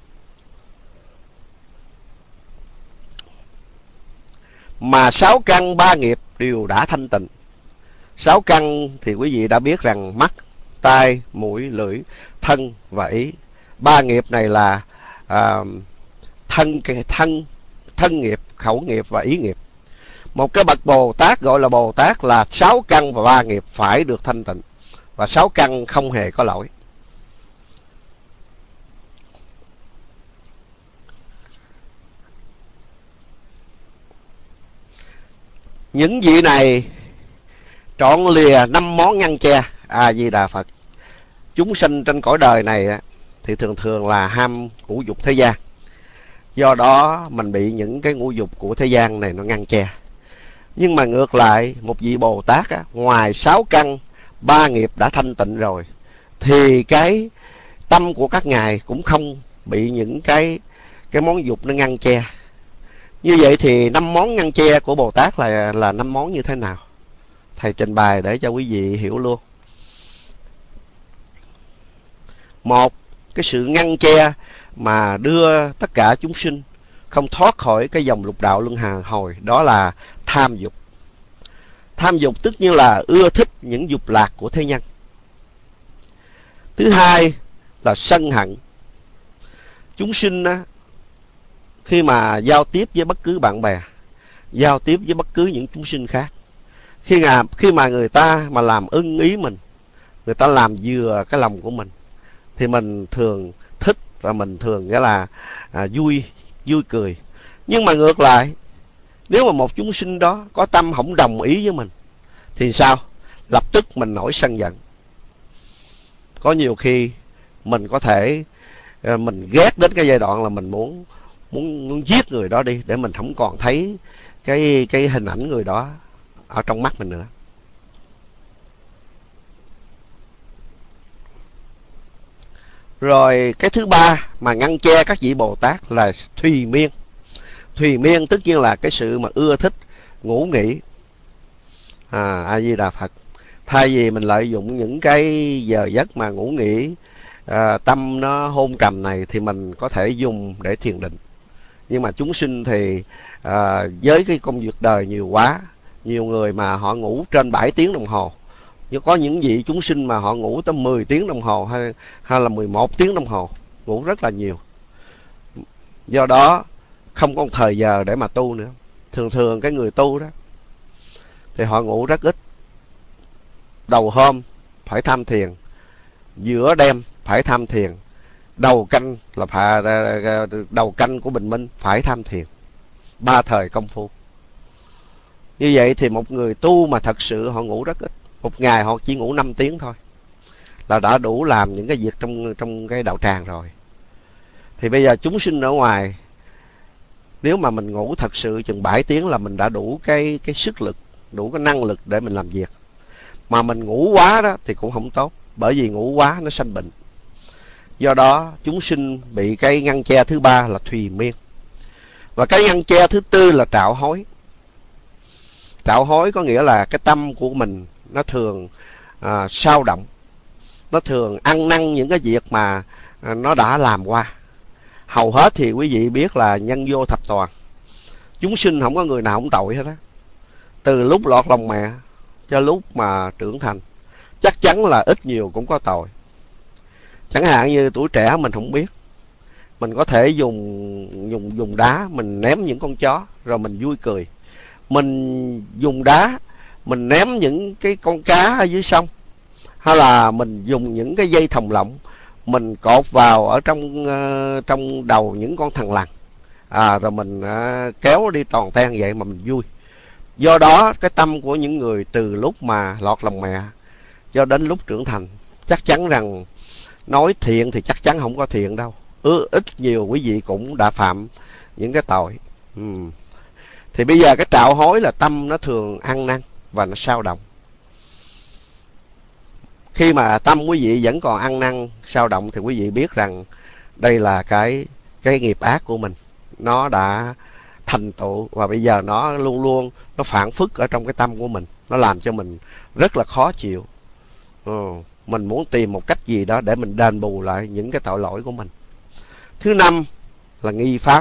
Mà sáu căn ba nghiệp đều đã thanh tịnh. Sáu căn thì quý vị đã biết rằng mắt, tai, mũi, lưỡi, thân và ý. Ba nghiệp này là à, thân, thân, thân nghiệp, khẩu nghiệp và ý nghiệp. Một cái bậc Bồ Tát gọi là Bồ Tát là sáu căn và ba nghiệp phải được thanh tịnh. Và sáu căn không hề có lỗi. Những vị này trọn lìa năm món ngăn che. A Di Đà Phật. Chúng sinh trên cõi đời này thì thường thường là ham ngũ dục thế gian. Do đó mình bị những cái ngũ dục của thế gian này nó ngăn che. Nhưng mà ngược lại, một vị Bồ Tát á, ngoài sáu căn ba nghiệp đã thanh tịnh rồi, thì cái tâm của các ngài cũng không bị những cái cái món dục nó ngăn che. Như vậy thì năm món ngăn che của Bồ Tát là là năm món như thế nào? Thầy trình bày để cho quý vị hiểu luôn. Một, cái sự ngăn che mà đưa tất cả chúng sinh không thoát khỏi cái dòng lục đạo luân hồi, đó là tham dục. Tham dục tức như là ưa thích những dục lạc của thế nhân. Thứ hai là sân hận. Chúng sinh á, khi mà giao tiếp với bất cứ bạn bè, giao tiếp với bất cứ những chúng sinh khác, khi mà, khi mà người ta mà làm ưng ý mình, người ta làm vừa cái lòng của mình, thì mình thường thích và mình thường nghĩa là à, vui, vui cười. Nhưng mà ngược lại, nếu mà một chúng sinh đó có tâm không đồng ý với mình, thì sao? Lập tức mình nổi sân giận. Có nhiều khi mình có thể mình ghét đến cái giai đoạn là mình muốn muốn, muốn giết người đó đi, để mình không còn thấy cái cái hình ảnh người đó ở trong mắt mình nữa. Rồi cái thứ ba mà ngăn che các vị Bồ Tát là thùy miên. Thùy miên tất nhiên là cái sự mà ưa thích ngủ nghỉ. À, A Di Đà Phật. Thay vì mình lợi dụng những cái giờ giấc mà ngủ nghỉ, à, tâm nó hôn trầm này, thì mình có thể dùng để thiền định. Nhưng mà chúng sinh thì à, với cái công việc đời nhiều quá, nhiều người mà họ ngủ trên bảy tiếng đồng hồ. Nhưng có những vị chúng sinh mà họ ngủ tới mười tiếng đồng hồ hay, hay là mười một tiếng đồng hồ, ngủ rất là nhiều. Do đó không có thời giờ để mà tu nữa. Thường thường cái người tu đó thì họ ngủ rất ít. Đầu hôm phải tham thiền, giữa đêm phải tham thiền, đầu canh là phải đầu canh của bình minh phải tham thiền. Ba thời công phu. Như vậy thì một người tu mà thật sự họ ngủ rất ít. Một ngày họ chỉ ngủ năm tiếng thôi là đã đủ làm những cái việc trong trong cái đạo tràng rồi. Thì bây giờ chúng sinh ở ngoài, nếu mà mình ngủ thật sự chừng bảy tiếng là mình đã đủ cái cái sức lực, đủ cái năng lực để mình làm việc. Mà mình ngủ quá đó thì cũng không tốt, bởi vì ngủ quá nó sanh bệnh. Do đó chúng sinh bị cái ngăn che thứ ba là thùy miên. Và cái ngăn che thứ tư là trạo hối. Trạo hối có nghĩa là cái tâm của mình nó thường à, sao động, nó thường ăn năn những cái việc mà à, nó đã làm qua. Hầu hết thì quý vị biết là nhân vô thập toàn. Chúng sinh không có người nào không tội hết á. Từ lúc lọt lòng mẹ cho lúc mà trưởng thành, chắc chắn là ít nhiều cũng có tội. Chẳng hạn như tuổi trẻ mình không biết, mình có thể dùng dùng dùng đá mình ném những con chó rồi mình vui cười. Mình dùng đá mình ném những cái con cá ở dưới sông, hay là mình dùng những cái dây thòng lọng mình cột vào ở trong uh, trong đầu những con thằn lằn, à, rồi mình uh, kéo đi toàn ten vậy mà mình vui. Do đó cái tâm của những người từ lúc mà lọt lòng mẹ cho đến lúc trưởng thành, chắc chắn rằng nói thiện thì chắc chắn không có thiện đâu, ừ, ít nhiều quý vị cũng đã phạm những cái tội. ừ. Thì bây giờ cái trạo hối là tâm nó thường ăn năn và nó sao động. Khi mà tâm quý vị vẫn còn ăn năn sao động thì quý vị biết rằng đây là cái cái nghiệp ác của mình, nó đã thành tựu, và bây giờ nó luôn luôn nó phản phất ở trong cái tâm của mình, nó làm cho mình rất là khó chịu. ừ. Mình muốn tìm một cách gì đó để mình đền bù lại những cái tội lỗi của mình. Thứ năm là nghi pháp.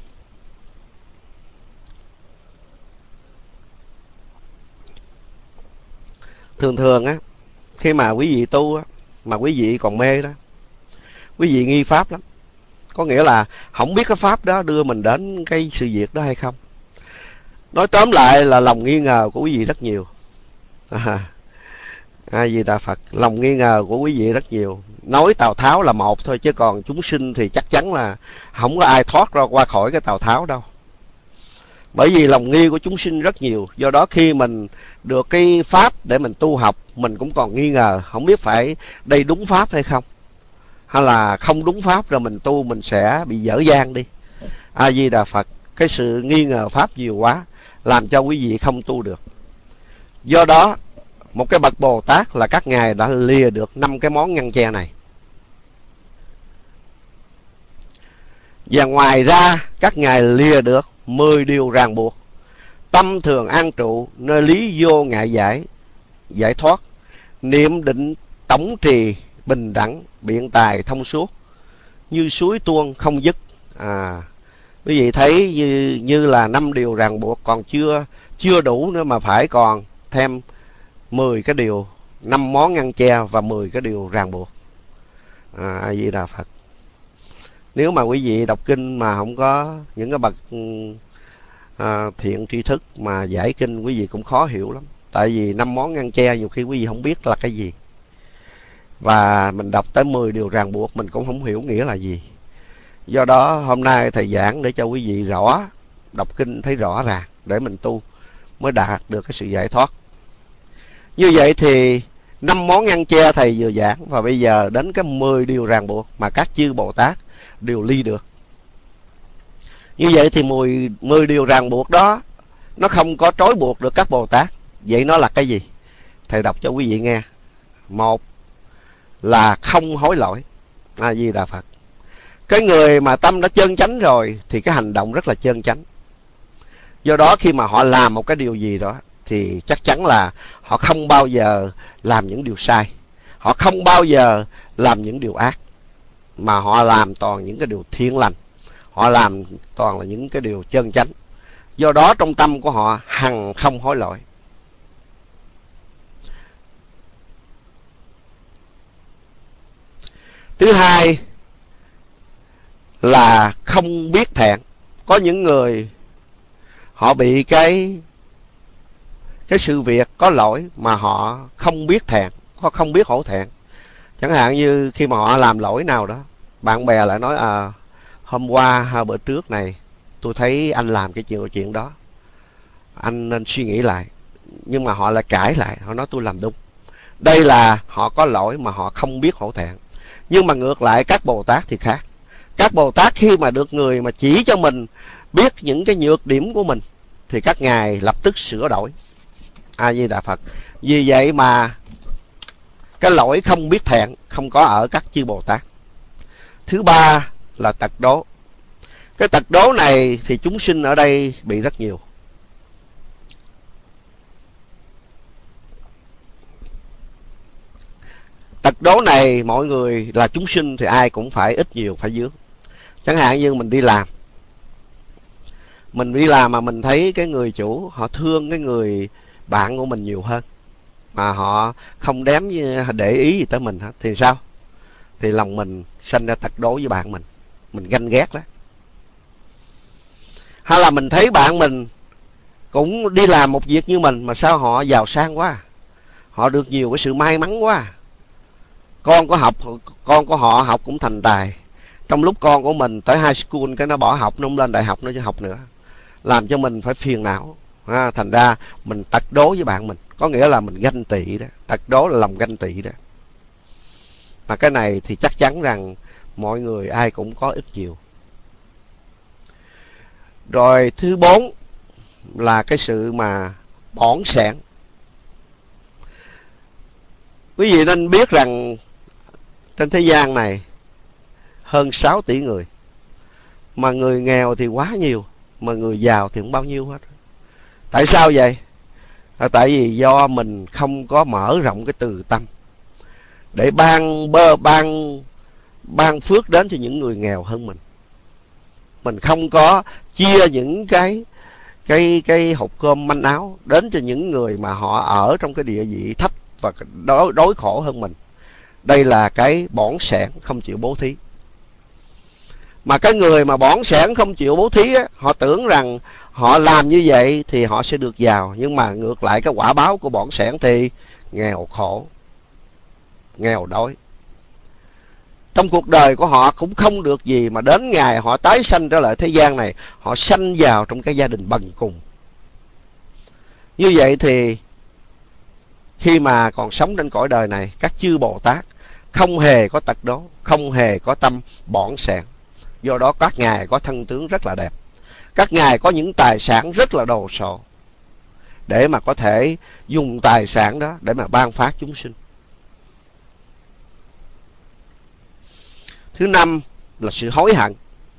Thường thường á, khi mà quý vị tu á, mà quý vị còn mê đó, quý vị nghi pháp lắm. Có nghĩa là không biết cái pháp đó đưa mình đến cái sự việc đó hay không. Nói tóm lại là lòng nghi ngờ của quý vị rất nhiều. À, A Di Đà Phật, lòng nghi ngờ của quý vị rất nhiều. Nói Tào Tháo là một thôi, chứ còn chúng sinh thì chắc chắn là không có ai thoát ra qua khỏi cái Tào Tháo đâu. Bởi vì lòng nghi của chúng sinh rất nhiều. Do đó khi mình được cái pháp để mình tu học, mình cũng còn nghi ngờ, không biết phải đây đúng pháp hay không, hay là không đúng pháp, rồi mình tu mình sẽ bị dở dang đi. A Di Đà Phật, cái sự nghi ngờ pháp nhiều quá làm cho quý vị không tu được. Do đó một cái bậc Bồ Tát là các ngài đã lìa được năm cái món ngăn che này. Và ngoài ra các ngài lìa được mười điều ràng buộc. Tâm thường an trụ nơi lý vô ngại giải, giải thoát, niệm định tổng trì bình đẳng, biện tài thông suốt, như suối tuôn không dứt. À, quý vị thấy như, như là năm điều ràng buộc còn chưa chưa đủ nữa, mà phải còn thêm mười cái điều, năm món ngăn che và mười cái điều ràng buộc. À, A Di Đà Phật. Nếu mà quý vị đọc kinh mà không có những cái bậc à, thiện tri thức mà giải kinh, quý vị cũng khó hiểu lắm. Tại vì năm món ngăn che nhiều khi quý vị không biết là cái gì, và mình đọc tới mười điều ràng buộc mình cũng không hiểu nghĩa là gì. Do đó hôm nay thầy giảng để cho quý vị rõ, đọc kinh thấy rõ ràng để mình tu mới đạt được cái sự giải thoát. Như vậy thì năm món ngăn che thầy vừa giảng, và bây giờ đến cái mười điều ràng buộc mà các chư Bồ Tát đều ly được. Như vậy thì mười, mười điều ràng buộc đó nó không có trói buộc được các Bồ Tát. Vậy nó là cái gì? Thầy đọc cho quý vị nghe. Một là không hối lỗi. A Di Đà Phật. Cái người mà tâm đã chân chánh rồi thì cái hành động rất là chân chánh. Do đó khi mà họ làm một cái điều gì đó thì chắc chắn là họ không bao giờ làm những điều sai, họ không bao giờ làm những điều ác, mà họ làm toàn những cái điều thiện lành, họ làm toàn là những cái điều chân chánh. Do đó trong tâm của họ hằng không hối lỗi. Thứ hai là không biết thẹn. Có những người họ bị cái cái sự việc có lỗi mà họ không biết thẹn, họ không biết hổ thẹn. Chẳng hạn như khi mà họ làm lỗi nào đó, bạn bè lại nói à, hôm qua hay bữa trước này tôi thấy anh làm cái chuyện chuyện đó, anh nên suy nghĩ lại. Nhưng mà họ lại cãi lại, họ nói tôi làm đúng. Đây là họ có lỗi mà họ không biết hổ thẹn. Nhưng mà ngược lại các Bồ Tát thì khác. Các Bồ Tát khi mà được người mà chỉ cho mình biết những cái nhược điểm của mình thì các ngài lập tức sửa đổi. A Di Đà Phật. Vì vậy mà cái lỗi không biết thẹn không có ở các chư Bồ Tát. Thứ ba là tật đố. Cái tật đố này thì chúng sinh ở đây bị rất nhiều. Tật đố này mọi người là chúng sinh thì ai cũng phải ít nhiều phải vướng. Chẳng hạn như mình đi làm, mình đi làm mà mình thấy cái người chủ họ thương cái người bạn của mình nhiều hơn, mà họ không đếm để ý gì tới mình hết, thì sao? Thì lòng mình sanh ra tật đố với bạn mình, mình ganh ghét đó. Hay là mình thấy bạn mình cũng đi làm một việc như mình mà sao họ giàu sang quá, họ được nhiều cái sự may mắn quá. Con của học con của họ học cũng thành tài, trong lúc con của mình tới high school cái nó bỏ học, nó không lên đại học nó chứ học nữa, làm cho mình phải phiền não. À, thành ra mình tật đố với bạn mình, có nghĩa là mình ganh tị đó. Tật đố là lòng ganh tị đó. Mà cái này thì chắc chắn rằng mọi người ai cũng có ít nhiều. Rồi thứ bốn là cái sự mà bỏn sẻn. Quý vị nên biết rằng trên thế gian này hơn sáu tỷ người, mà người nghèo thì quá nhiều, mà người giàu thì không bao nhiêu hết. Tại sao vậy? À, tại vì do mình không có mở rộng cái từ tâm để ban bơ ban ban phước đến cho những người nghèo hơn mình. Mình không có chia những cái cái cái hộp cơm manh áo đến cho những người mà họ ở trong cái địa vị thấp và đối, đối khổ hơn mình. Đây là cái bỏn sẻn không chịu bố thí. Mà cái người mà bỏn sẻn không chịu bố thí á, họ tưởng rằng họ làm như vậy thì họ sẽ được giàu, nhưng mà ngược lại cái quả báo của bỏn sẻn thì nghèo khổ, nghèo đói. Trong cuộc đời của họ cũng không được gì, mà đến ngày họ tái sanh trở lại thế gian này, họ sanh vào trong cái gia đình bần cùng. Như vậy thì khi mà còn sống trên cõi đời này, các chư Bồ Tát không hề có tật đố, không hề có tâm bỏn sẻn. Do đó các ngài có thân tướng rất là đẹp, các ngài có những tài sản rất là đồ sộ, để mà có thể dùng tài sản đó để mà ban phát chúng sinh. Thứ năm là sự hối hận.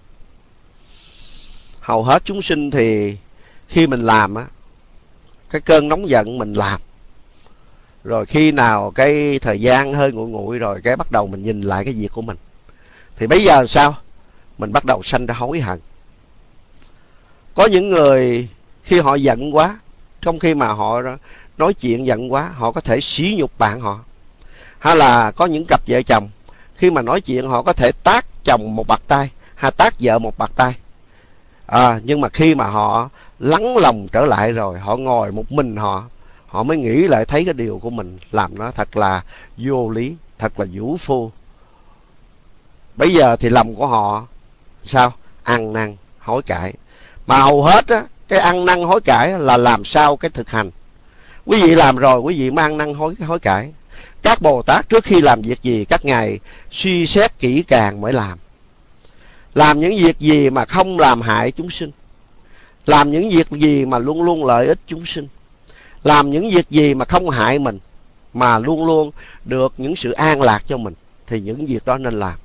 Hầu hết chúng sinh thì khi mình làm á, cái cơn nóng giận mình làm, rồi khi nào cái thời gian hơi nguội nguội rồi cái bắt đầu mình nhìn lại cái việc của mình, thì bây giờ sao? Mình bắt đầu sanh ra hối hận. Có những người khi họ giận quá, trong khi mà họ nói chuyện giận quá, họ có thể sỉ nhục bạn họ. Hay là có những cặp vợ chồng khi mà nói chuyện họ có thể tát chồng một bạt tay, hay tát vợ một bạt tay. À, nhưng mà khi mà họ lắng lòng trở lại rồi, họ ngồi một mình họ, họ mới nghĩ lại thấy cái điều của mình làm nó thật là vô lý, thật là vũ phu. Bây giờ thì lòng của họ sao? Ăn năn hối cải. Mà hầu hết á, cái ăn năn hối cải là làm sao cái thực hành. Quý vị làm rồi quý vị mới ăn năn hối hối cải. Các Bồ Tát trước khi làm việc gì, các ngài suy xét kỹ càng mới làm. Làm những việc gì mà không làm hại chúng sinh, làm những việc gì mà luôn luôn lợi ích chúng sinh, làm những việc gì mà không hại mình, mà luôn luôn được những sự an lạc cho mình, thì những việc đó nên làm.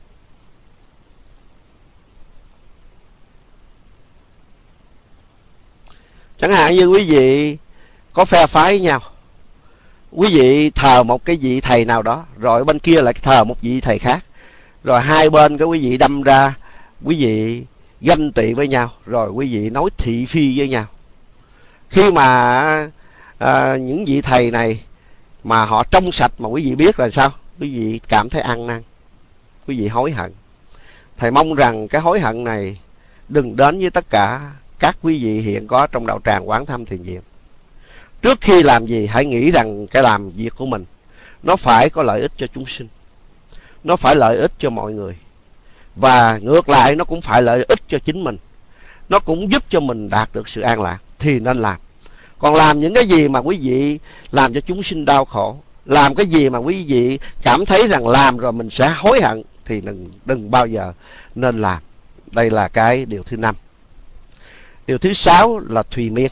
Chẳng hạn như quý vị có phe phái với nhau, quý vị thờ một cái vị thầy nào đó, rồi bên kia lại thờ một vị thầy khác, rồi hai bên cái quý vị đâm ra, quý vị ganh tị với nhau, rồi quý vị nói thị phi với nhau. Khi mà à, những vị thầy này mà họ trong sạch mà quý vị biết là sao? Quý vị cảm thấy ăn năn, quý vị hối hận. Thầy mong rằng cái hối hận này đừng đến với tất cả các quý vị hiện có trong đạo tràng Quán Thâm Thiền Viện. Trước khi làm gì hãy nghĩ rằng cái làm việc của mình nó phải có lợi ích cho chúng sinh, nó phải lợi ích cho mọi người, và ngược lại nó cũng phải lợi ích cho chính mình, nó cũng giúp cho mình đạt được sự an lạc thì nên làm. Còn làm những cái gì mà quý vị làm cho chúng sinh đau khổ, làm cái gì mà quý vị cảm thấy rằng làm rồi mình sẽ hối hận, thì đừng, đừng bao giờ nên làm. Đây là cái điều thứ năm. Điều thứ sáu là thùy miên.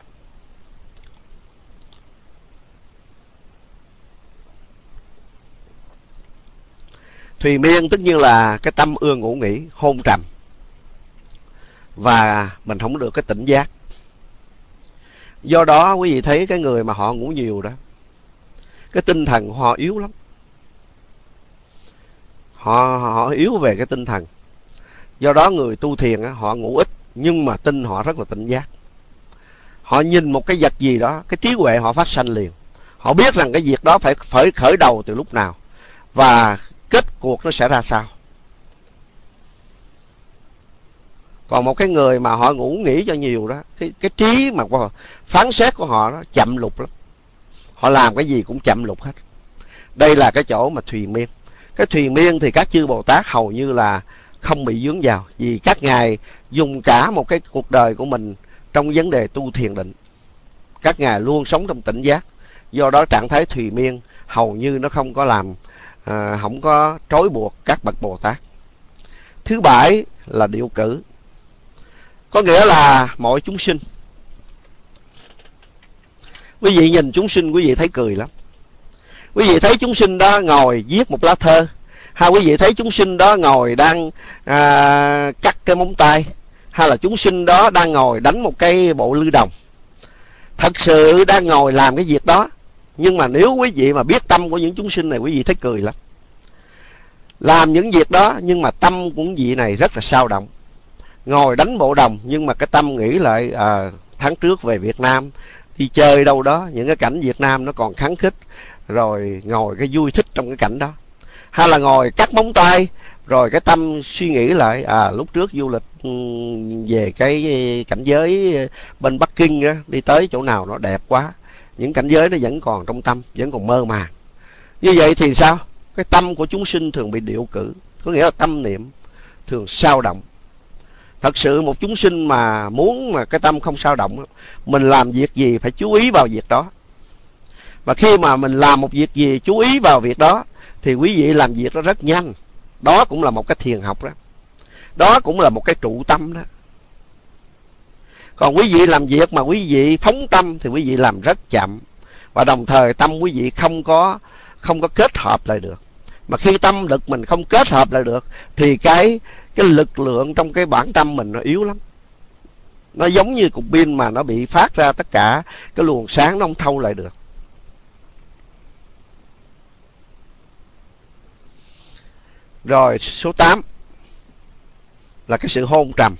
Thùy miên tất nhiên là cái tâm ưa ngủ nghỉ, hôn trầm, và mình không được cái tỉnh giác. Do đó quý vị thấy cái người mà họ ngủ nhiều đó, cái tinh thần của họ yếu lắm. Họ, họ yếu về cái tinh thần. Do đó người tu thiền á, họ ngủ ít, nhưng mà tinh họ rất là tỉnh giác. Họ nhìn một cái vật gì đó, cái trí huệ họ phát sanh liền. Họ biết rằng cái việc đó phải, phải khởi đầu từ lúc nào, và kết cuộc nó sẽ ra sao. Còn một cái người mà họ ngủ nghỉ cho nhiều đó, cái cái trí mà phán xét của họ đó chậm lục lắm. Họ làm cái gì cũng chậm lục hết. Đây là cái chỗ mà thùy miên. Cái thùy miên thì các chư Bồ Tát hầu như là không bị vướng vào, vì các ngài dùng cả một cái cuộc đời của mình trong vấn đề tu thiền định. Các ngài luôn sống trong tỉnh giác. Do đó trạng thái thùy miên hầu như nó không có làm à, không có trói buộc các bậc Bồ Tát. Thứ bảy là điệu cử. Có nghĩa là mọi chúng sinh. Quý vị nhìn chúng sinh quý vị thấy cười lắm. Quý vị thấy chúng sinh đó ngồi viết một lá thơ, hay quý vị thấy chúng sinh đó ngồi đang à, cắt cái móng tay, hay là chúng sinh đó đang ngồi đánh một cái bộ lư đồng. Thật sự đang ngồi làm cái việc đó. Nhưng mà nếu quý vị mà biết tâm của những chúng sinh này, quý vị thấy cười lắm. Làm những việc đó nhưng mà tâm của những vị này rất là sao động. Ngồi đánh bộ đồng nhưng mà cái tâm nghĩ lại à, tháng trước về Việt Nam đi chơi đâu đó, những cái cảnh Việt Nam nó còn kháng khích, rồi ngồi cái vui thích trong cái cảnh đó. Hay là ngồi cắt móng tay, rồi cái tâm suy nghĩ lại à lúc trước du lịch về cái cảnh giới bên Bắc Kinh á, đi tới chỗ nào nó đẹp quá, những cảnh giới nó vẫn còn trong tâm, vẫn còn mơ màng. Như vậy thì sao? Cái tâm của chúng sinh thường bị điệu cử, có nghĩa là tâm niệm thường sao động. Thật sự một chúng sinh mà muốn mà cái tâm không sao động, mình làm việc gì phải chú ý vào việc đó. Và khi mà mình làm một việc gì chú ý vào việc đó thì quý vị làm việc đó rất nhanh. Đó cũng là một cái thiền học đó. Đó cũng là một cái trụ tâm đó. Còn quý vị làm việc mà quý vị phóng tâm thì quý vị làm rất chậm. Và đồng thời tâm quý vị không có không có kết hợp lại được. Mà khi tâm lực mình không kết hợp lại được thì cái cái lực lượng trong cái bản tâm mình nó yếu lắm. Nó giống như cục pin mà nó bị phát ra tất cả cái luồng sáng, nó không thâu lại được. Rồi số tám là cái sự hôn trầm.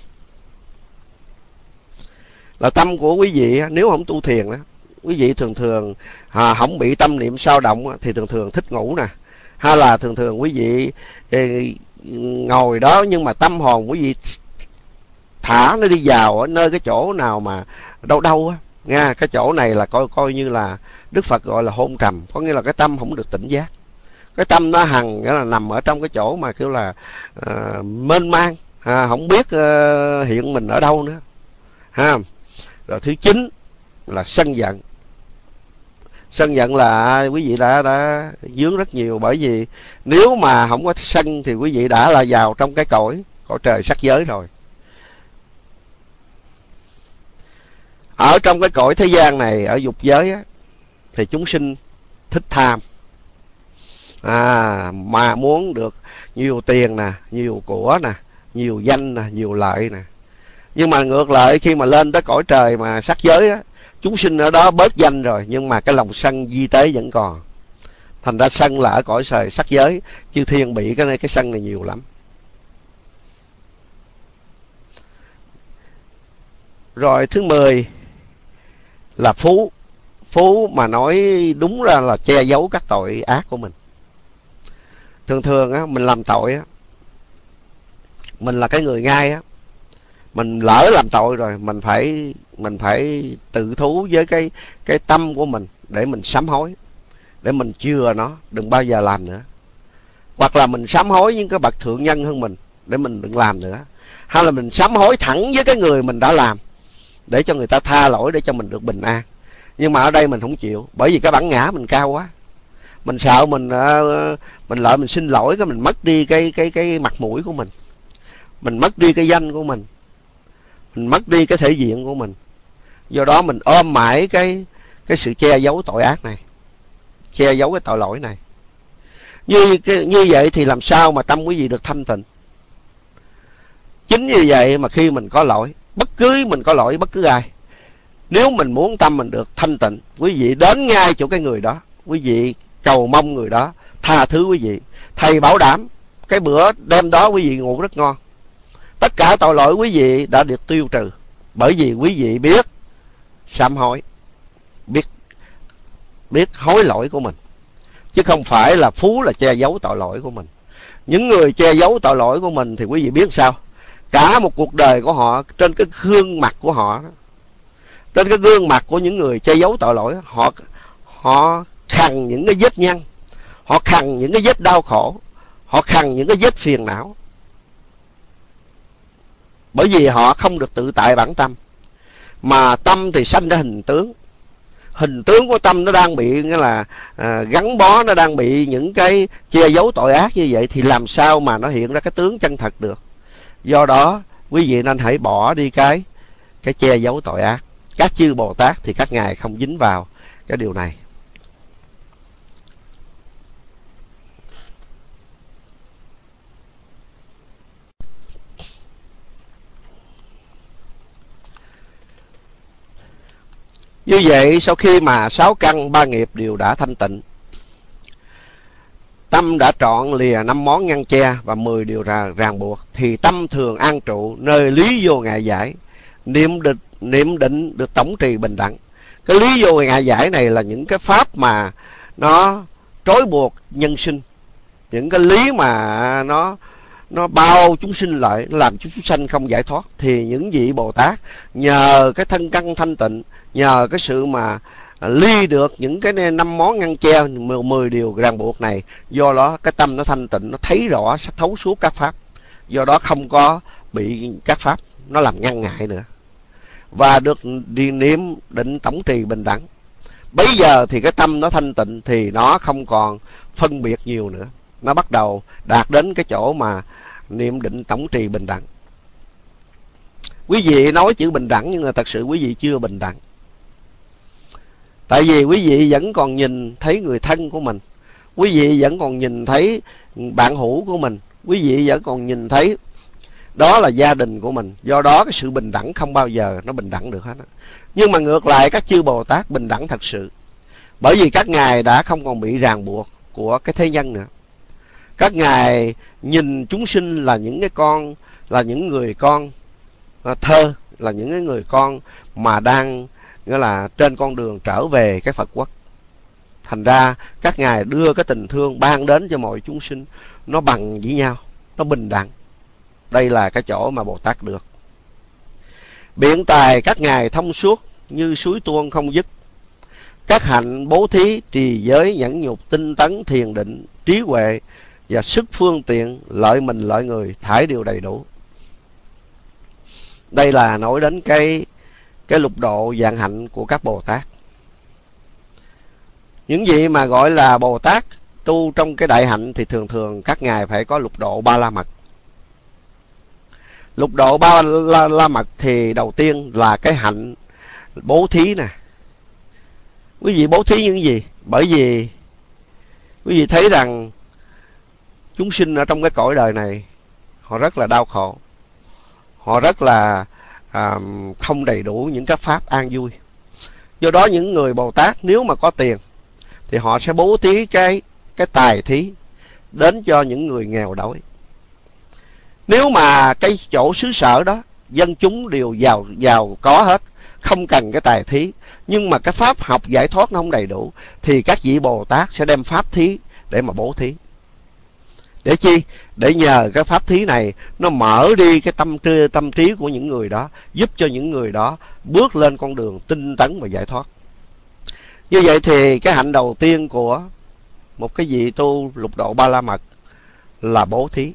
Là tâm của quý vị nếu không tu thiền đó, quý vị thường thường à, không bị tâm niệm sao động thì thường thường thích ngủ nè. Hay là thường thường quý vị ê, ngồi đó nhưng mà tâm hồn quý vị thả nó đi vào ở nơi cái chỗ nào mà đâu đâu á, nghe cái chỗ này là coi coi như là Đức Phật gọi là hôn trầm, có nghĩa là cái tâm không được tỉnh giác. Cái tâm nó hằng nghĩa là nằm ở trong cái chỗ mà kêu là uh, mênh mang, à, không biết uh, hiện mình ở đâu nữa ha. Rồi thứ chín là sân giận. Sân giận là quý vị đã đã dướng rất nhiều, bởi vì nếu mà không có sân thì quý vị đã là vào trong cái cõi cõi trời sắc giới rồi. Ở trong cái cõi thế gian này, ở dục giới á, thì chúng sinh thích tham. À, mà muốn được nhiều tiền nè, nhiều của nè, nhiều danh nè, nhiều lợi nè. Nhưng mà ngược lại khi mà lên tới cõi trời mà sắc giới á, chúng sinh ở đó bớt danh rồi, nhưng mà cái lòng sân di tế vẫn còn. Thành ra sân là ở cõi trời sắc giới, chư thiên bị cái này cái sân này nhiều lắm. Rồi thứ mười là phú. Phú mà nói đúng ra là che giấu các tội ác của mình. Thường thường á, mình làm tội á, mình là cái người ngay á, mình lỡ làm tội rồi, mình phải mình phải tự thú với cái cái tâm của mình để mình sám hối, để mình chừa nó, đừng bao giờ làm nữa. Hoặc là mình sám hối những cái bậc thượng nhân hơn mình để mình đừng làm nữa. Hay là mình sám hối thẳng với cái người mình đã làm để cho người ta tha lỗi, để cho mình được bình an. Nhưng mà ở đây mình không chịu, bởi vì cái bản ngã mình cao quá. Mình sợ mình mình lợi mình xin lỗi cái mình mất đi cái cái cái mặt mũi của mình. Mình mất đi cái danh của mình. Mình mất đi cái thể diện của mình. Do đó mình ôm mãi cái cái sự che giấu tội ác này, che giấu cái tội lỗi này. Như như vậy thì làm sao mà tâm quý vị được thanh tịnh? Chính như vậy mà khi mình có lỗi, bất cứ mình có lỗi bất cứ ai, nếu mình muốn tâm mình được thanh tịnh, quý vị đến ngay chỗ cái người đó, quý vị cầu mong người đó tha thứ quý vị. Thầy bảo đảm cái bữa đêm đó quý vị ngủ rất ngon. Tất cả tội lỗi quý vị đã được tiêu trừ, bởi vì quý vị biết sám hối, biết biết hối lỗi của mình, chứ không phải là phú là che giấu tội lỗi của mình. Những người che giấu tội lỗi của mình thì quý vị biết sao? cả một cuộc đời của họ, trên cái gương mặt của họ, trên cái gương mặt của những người che giấu tội lỗi, họ họ khằn những cái vết nhăn, họ khằn những cái vết đau khổ, họ khằn những cái vết phiền não, bởi vì họ không được tự tại bản tâm, mà tâm thì sanh ra hình tướng. Hình tướng của tâm nó đang bị nghĩa là à, gắn bó, nó đang bị những cái che giấu tội ác như vậy, thì làm sao mà nó hiện ra cái tướng chân thật được. Do đó quý vị nên hãy bỏ đi cái cái che giấu tội ác. Các chư Bồ Tát thì các ngài không dính vào cái điều này. Như vậy, sau khi mà sáu căn ba nghiệp đều đã thanh tịnh, tâm đã trọn lìa năm món ngăn che và mười điều ràng buộc, thì tâm thường an trụ nơi lý vô ngại giải, niệm định, niệm định được tổng trì bình đẳng. Cái lý vô ngại giải này là những cái pháp mà nó trói buộc nhân sinh, những cái lý mà nó nó bao chúng sinh lại, nó làm chúng sanh không giải thoát. Thì những vị Bồ Tát nhờ cái thân căn thanh tịnh, nhờ cái sự mà ly được những cái năm món ngăn che, mười điều ràng buộc này, do đó cái tâm nó thanh tịnh, nó thấy rõ, thấu suốt các pháp, do đó không có bị các pháp nó làm ngăn ngại nữa, và được đi niệm định tổng trì bình đẳng. Bây giờ thì cái tâm nó thanh tịnh thì nó không còn phân biệt nhiều nữa, nó bắt đầu đạt đến cái chỗ mà niệm định tổng trì bình đẳng. Quý vị nói chữ bình đẳng nhưng mà thật sự quý vị chưa bình đẳng. Tại vì quý vị vẫn còn nhìn thấy người thân của mình, quý vị vẫn còn nhìn thấy bạn hữu của mình, quý vị vẫn còn nhìn thấy đó là gia đình của mình. Do đó cái sự bình đẳng không bao giờ nó bình đẳng được hết. Nhưng mà ngược lại các chư Bồ Tát bình đẳng thật sự, bởi vì các ngài đã không còn bị ràng buộc của cái thế nhân nữa. Các ngài nhìn chúng sinh là những cái con, là những người con thơ, là những cái người con mà đang nghĩa là trên con đường trở về cái Phật quốc. Thành ra các ngài đưa cái tình thương ban đến cho mọi chúng sinh nó bằng với nhau, nó bình đẳng. Đây là cái chỗ mà Bồ Tát được. Biện tài các ngài thông suốt như suối tuôn không dứt. Các hạnh bố thí, trì giới, nhẫn nhục, tinh tấn, thiền định, trí huệ và sức phương tiện, lợi mình lợi người, thải đều đầy đủ. Đây là nói đến cái cái lục độ vạn hạnh của các Bồ Tát. Những gì mà gọi là Bồ Tát tu trong cái đại hạnh thì thường thường các ngài phải có lục độ ba la mật. Lục độ ba la, la mật thì đầu tiên là cái hạnh bố thí nè. Quý vị bố thí những gì? Bởi vì quý vị thấy rằng chúng sinh ở trong cái cõi đời này họ rất là đau khổ, họ rất là à, không đầy đủ những cái pháp an vui. Do đó những người Bồ Tát nếu mà có tiền thì họ sẽ bố thí cái cái tài thí đến cho những người nghèo đói. Nếu mà cái chỗ xứ sở đó dân chúng đều giàu giàu có hết, không cần cái tài thí, nhưng mà cái pháp học giải thoát nó không đầy đủ, thì các vị Bồ Tát sẽ đem pháp thí để mà bố thí. Để chi? Để nhờ cái pháp thí này nó mở đi cái tâm trí, tâm trí của những người đó, giúp cho những người đó bước lên con đường tinh tấn và giải thoát. Như vậy thì cái hạnh đầu tiên của một cái vị tu lục độ ba la mật là bố thí.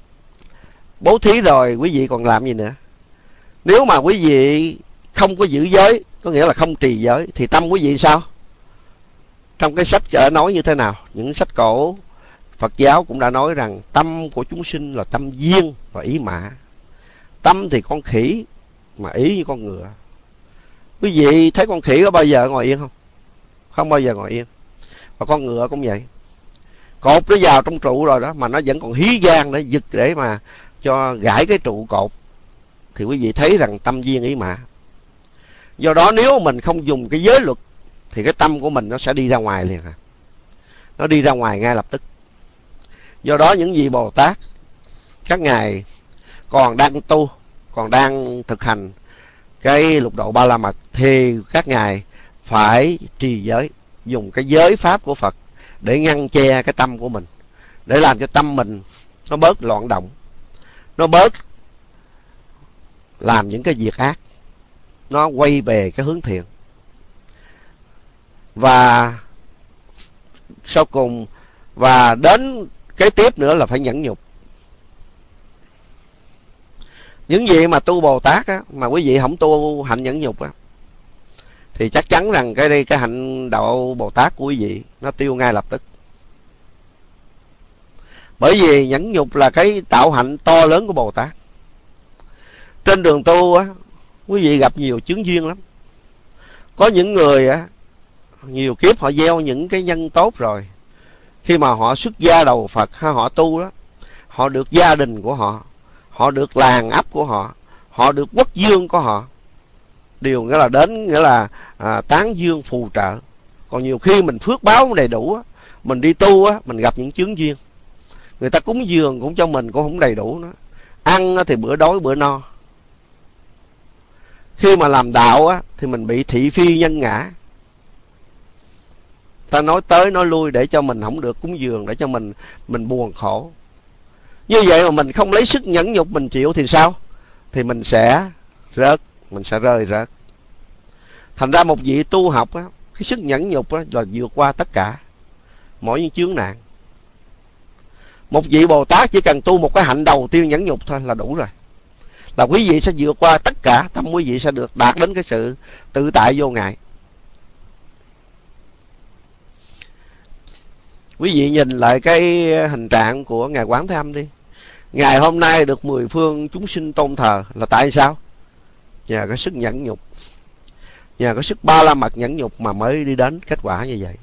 Bố thí rồi quý vị còn làm gì nữa? Nếu mà quý vị không có giữ giới, có nghĩa là không trì giới, thì tâm quý vị sao? Trong cái sách ở nói như thế nào? Những sách cổ Phật giáo cũng đã nói rằng tâm của chúng sinh là tâm duyên và ý mã. Tâm thì con khỉ mà ý như con ngựa. Quý vị thấy con khỉ có bao giờ ngồi yên không? Không bao giờ ngồi yên. Và con ngựa cũng vậy. Cột nó vào trong trụ rồi đó mà nó vẫn còn hí gan để giật để mà cho gãi cái trụ cột, thì quý vị thấy rằng tâm duyên ý mã. Do đó nếu mình không dùng cái giới luật thì cái tâm của mình nó sẽ đi ra ngoài liền à. Nó đi ra ngoài ngay lập tức. Do đó những vị Bồ Tát các ngài còn đang tu, còn đang thực hành cái lục độ ba la mật thì các ngài phải trì giới, dùng cái giới pháp của Phật để ngăn che cái tâm của mình, để làm cho tâm mình nó bớt loạn động, nó bớt làm những cái việc ác, nó quay về cái hướng thiện. Và sau cùng, và đến kế tiếp nữa là phải nhẫn nhục. Những gì mà tu Bồ Tát á, mà quý vị không tu hạnh nhẫn nhục á, thì chắc chắn rằng cái đây cái hạnh đạo Bồ Tát của quý vị nó tiêu ngay lập tức. Bởi vì nhẫn nhục là cái tạo hạnh to lớn của Bồ Tát. Trên đường tu á, quý vị gặp nhiều chướng duyên lắm. Có những người á, nhiều kiếp họ gieo những cái nhân tốt rồi, khi mà họ xuất gia đầu Phật hay họ tu đó, họ được gia đình của họ, họ được làng ấp của họ, họ được quốc dương của họ, điều nghĩa là đến nghĩa là à, tán dương phù trợ. Còn nhiều khi mình phước báo đầy đủ á, mình đi tu á, mình gặp những chướng duyên, người ta cúng dường cũng cho mình cũng không đầy đủ nữa, ăn thì bữa đói bữa no. Khi mà làm đạo á, thì mình bị thị phi nhân ngã, ta nói tới nói lui để cho mình không được cúng dường, để cho mình mình buồn khổ. Như vậy mà mình không lấy sức nhẫn nhục mình chịu thì sao? Thì mình sẽ rớt, mình sẽ rơi rớt. Thành ra một vị tu học á, cái sức nhẫn nhục á, là vượt qua tất cả mỗi những chướng nạn. Một vị Bồ Tát chỉ cần tu một cái hạnh đầu tiên nhẫn nhục thôi là đủ rồi, là quý vị sẽ vượt qua tất cả, tâm quý vị sẽ được đạt đến cái sự tự tại vô ngại. Quý vị nhìn lại cái hành trạng của Ngài Quán Thế Âm đi. Ngài hôm nay được mười phương chúng sinh tôn thờ là tại sao? Nhờ cái sức nhẫn nhục, nhờ cái sức ba la mật nhẫn nhục mà mới đi đến kết quả như vậy.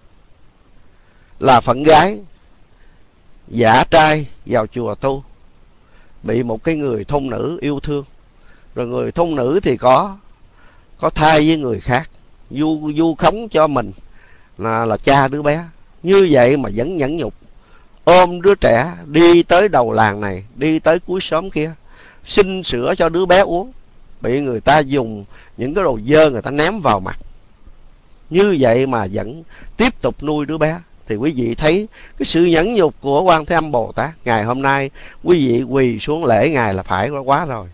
Là phận gái giả trai vào chùa tu, bị một cái người thôn nữ yêu thương, rồi người thôn nữ thì có có thai với người khác, du du khống cho mình là là cha đứa bé. Như vậy mà vẫn nhẫn nhục, ôm đứa trẻ đi tới đầu làng này, đi tới cuối xóm kia, xin sữa cho đứa bé uống, bị người ta dùng những cái đồ dơ người ta ném vào mặt. Như vậy mà vẫn tiếp tục nuôi đứa bé. Thì quý vị thấy cái sự nhẫn nhục của Quan Thế Âm Bồ Tát. Ngày hôm nay quý vị quỳ xuống lễ Ngài là phải quá rồi.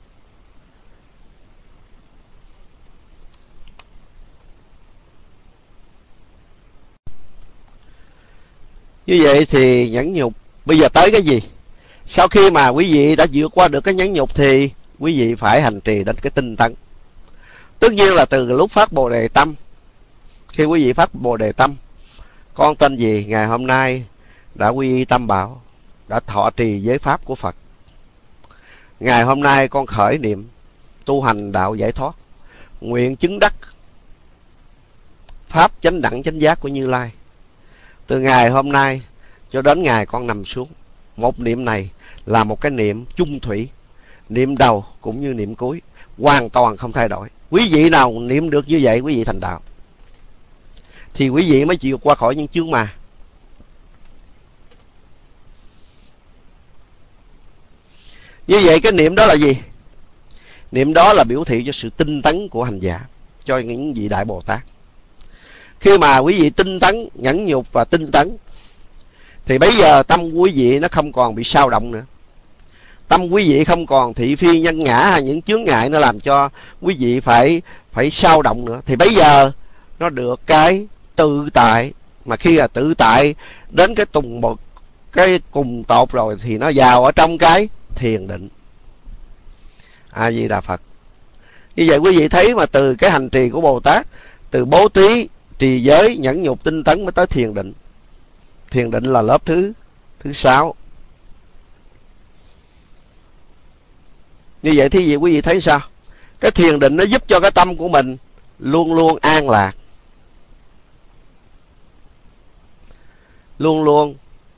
Như vậy thì nhẫn nhục bây giờ tới cái gì? Sau khi mà quý vị đã vượt qua được cái nhẫn nhục thì quý vị phải hành trì đến cái tinh tấn. Tất nhiên là từ lúc phát Bồ Đề Tâm, khi quý vị phát Bồ Đề Tâm, con tên gì? Ngày hôm nay đã quy y Tam Bảo, đã thọ trì giới pháp của Phật. Ngày hôm nay con khởi niệm tu hành đạo giải thoát, nguyện chứng đắc pháp chánh đẳng chánh giác của Như Lai. Từ ngày hôm nay cho đến ngày con nằm xuống, một niệm này là một cái niệm chung thủy, niệm đầu cũng như niệm cuối, hoàn toàn không thay đổi. Quý vị nào niệm được như vậy, quý vị thành đạo, thì quý vị mới chịu qua khỏi những chướng mà. Như vậy cái niệm đó là gì? Niệm đó là biểu thị cho sự tinh tấn của hành giả, cho những vị Đại Bồ Tát. Khi mà quý vị tinh tấn, nhẫn nhục và tinh tấn, thì bây giờ tâm quý vị nó không còn bị sao động nữa. Tâm quý vị không còn thị phi nhân ngã hay những chướng ngại nó làm cho quý vị phải phải sao động nữa. Thì bây giờ nó được cái tự tại, mà khi là tự tại đến cái tùng một cái cùng tột rồi thì nó vào ở trong cái thiền định. A Di Đà Phật. Như vậy quý vị thấy mà từ cái hành trì của Bồ Tát, từ bố thí, trì giới, nhẫn nhục, tinh tấn mới tới thiền định. Thiền định là lớp thứ thứ sáu. Như vậy thì quý vị thấy sao? Cái thiền định nó giúp cho cái tâm của mình luôn luôn an lạc, luôn luôn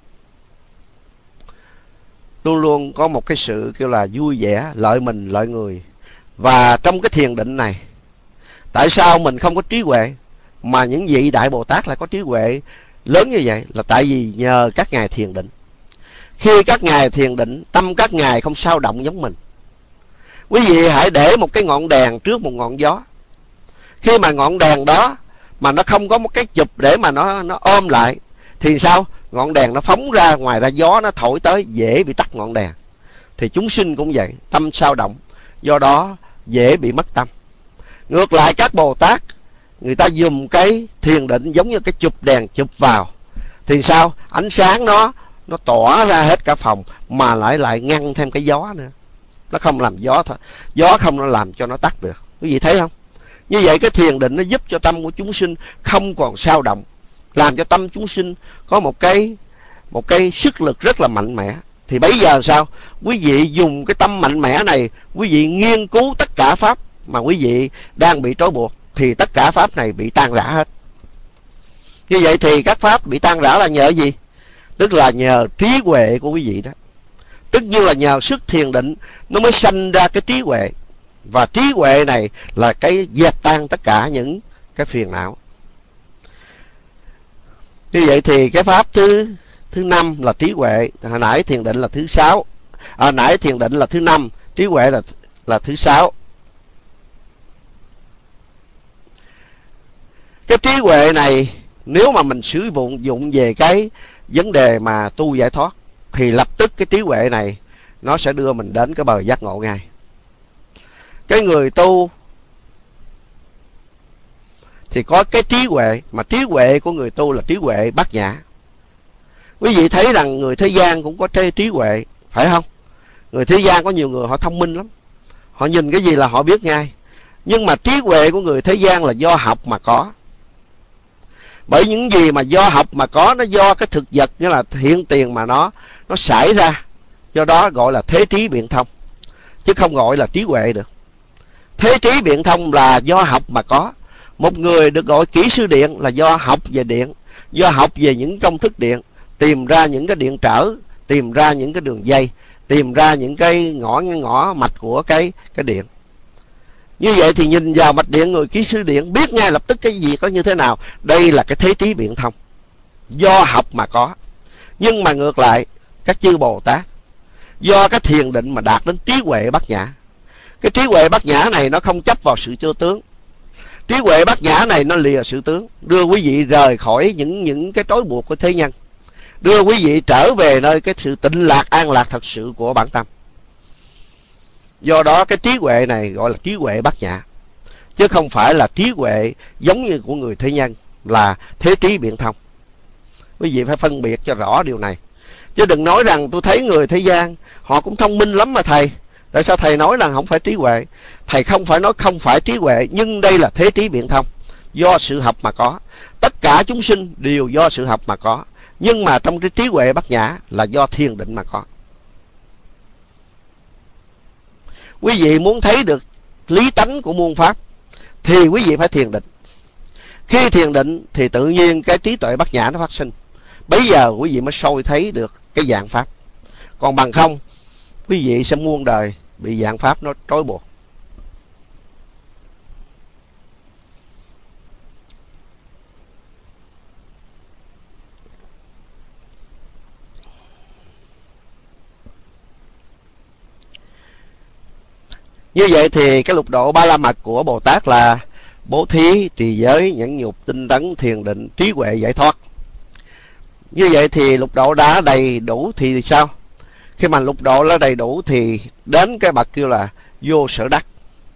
luôn luôn có một cái sự kêu là vui vẻ, lợi mình lợi người. Và trong cái thiền định này, tại sao mình không có trí huệ mà những vị Đại Bồ Tát lại có trí huệ lớn như vậy? Là tại vì nhờ các ngài thiền định. Khi các ngài thiền định, tâm các ngài không sao động giống mình. Quý vị hãy để một cái ngọn đèn trước một ngọn gió. Khi mà ngọn đèn đó mà nó không có một cái chụp để mà nó nó ôm lại thì sao? Ngọn đèn nó phóng ra, ngoài ra gió nó thổi tới dễ bị tắt ngọn đèn. Thì chúng sinh cũng vậy, tâm sao động. do đó dễ bị mất tâm. Ngược lại các Bồ Tát, người ta dùng cái thiền định giống như cái chụp đèn chụp vào, thì sao? Ánh sáng nó nó tỏa ra hết cả phòng, mà lại lại ngăn thêm cái gió nữa. Nó không làm gió thôi, gió không nó làm cho nó tắt được. Quý vị thấy không? Như vậy cái thiền định nó giúp cho tâm của chúng sinh không còn dao động, làm cho tâm chúng sinh có một cái một cái sức lực rất là mạnh mẽ. Thì bây giờ sao? Quý vị dùng cái tâm mạnh mẽ này, quý vị nghiên cứu tất cả pháp mà quý vị đang bị trói buộc, thì tất cả pháp này bị tan rã hết. Như vậy thì các pháp bị tan rã là nhờ gì? Tức là nhờ trí huệ của quý vị đó. Tất nhiên là nhờ sức thiền định nó mới sanh ra cái trí huệ. Và trí huệ này là cái dẹp tan tất cả những cái phiền não. Như vậy thì cái pháp thứ thứ năm là trí huệ. Hồi nãy thiền định là thứ sáu. Hồi nãy thiền định là thứ năm, trí huệ là là thứ sáu. Cái trí huệ này nếu mà mình sử dụng dụng về cái vấn đề mà tu giải thoát, thì lập tức cái trí huệ này nó sẽ đưa mình đến cái bờ giác ngộ ngay. Cái người tu thì có cái trí huệ, mà trí huệ của người tu là trí huệ bát nhã. Quý vị thấy rằng người thế gian cũng có trí huệ, phải không? Người thế gian có nhiều người họ thông minh lắm, họ nhìn cái gì là họ biết ngay. Nhưng mà trí huệ của người thế gian là do học mà có. Bởi những gì mà do học mà có, nó do cái thực vật, nghĩa là hiện tiền mà nó nó xảy ra. Do đó gọi là thế trí biện thông, chứ không gọi là trí huệ được. Thế trí biện thông là do học mà có. Một người được gọi kỹ sư điện là do học về điện, do học về những công thức điện, tìm ra những cái điện trở, tìm ra những cái đường dây, tìm ra những cái ngõ ngõ mạch của cái cái điện. Như vậy thì nhìn vào mạch điện, người kỹ sư điện biết ngay lập tức cái gì có như thế nào. Đây là cái thế trí biện thông, do học mà có. Nhưng mà ngược lại, các chư Bồ Tát do cái thiền định mà đạt đến trí huệ bát nhã. Cái trí huệ bát nhã này nó không chấp vào sự chưa tướng. Trí huệ bát nhã này nó lìa sự tướng, đưa quý vị rời khỏi những những cái trói buộc của thế nhân, đưa quý vị trở về nơi cái sự tịnh lạc an lạc thật sự của bản tâm. Do đó cái trí huệ này gọi là trí huệ bát nhã, chứ không phải là trí huệ giống như của người thế nhân là thế trí biện thông. Quý vị phải phân biệt cho rõ điều này, chứ đừng nói rằng tôi thấy người thế gian họ cũng thông minh lắm mà thầy. Tại sao thầy nói rằng không phải trí huệ? Thầy không phải nói không phải trí huệ, nhưng đây là thế trí biện thông, do sự học mà có. Tất cả chúng sinh đều do sự học mà có, nhưng mà trong cái trí huệ bát nhã là do thiền định mà có. Quý vị muốn thấy được lý tánh của muôn pháp thì quý vị phải thiền định. Khi thiền định thì tự nhiên cái trí tuệ bát nhã nó phát sinh. Bây giờ quý vị mới soi thấy được cái dạng pháp. Còn bằng không, quý vị sẽ muôn đời bị dạng pháp nó trói buộc. Như vậy thì cái lục độ ba la mật của Bồ Tát là bố thí, trì giới, nhẫn nhục, tinh tấn, thiền định, trí huệ, giải thoát. Như vậy thì lục độ đã đầy đủ thì sao? Khi mà lục độ nó đầy đủ thì đến cái bậc kêu là vô sở đắc,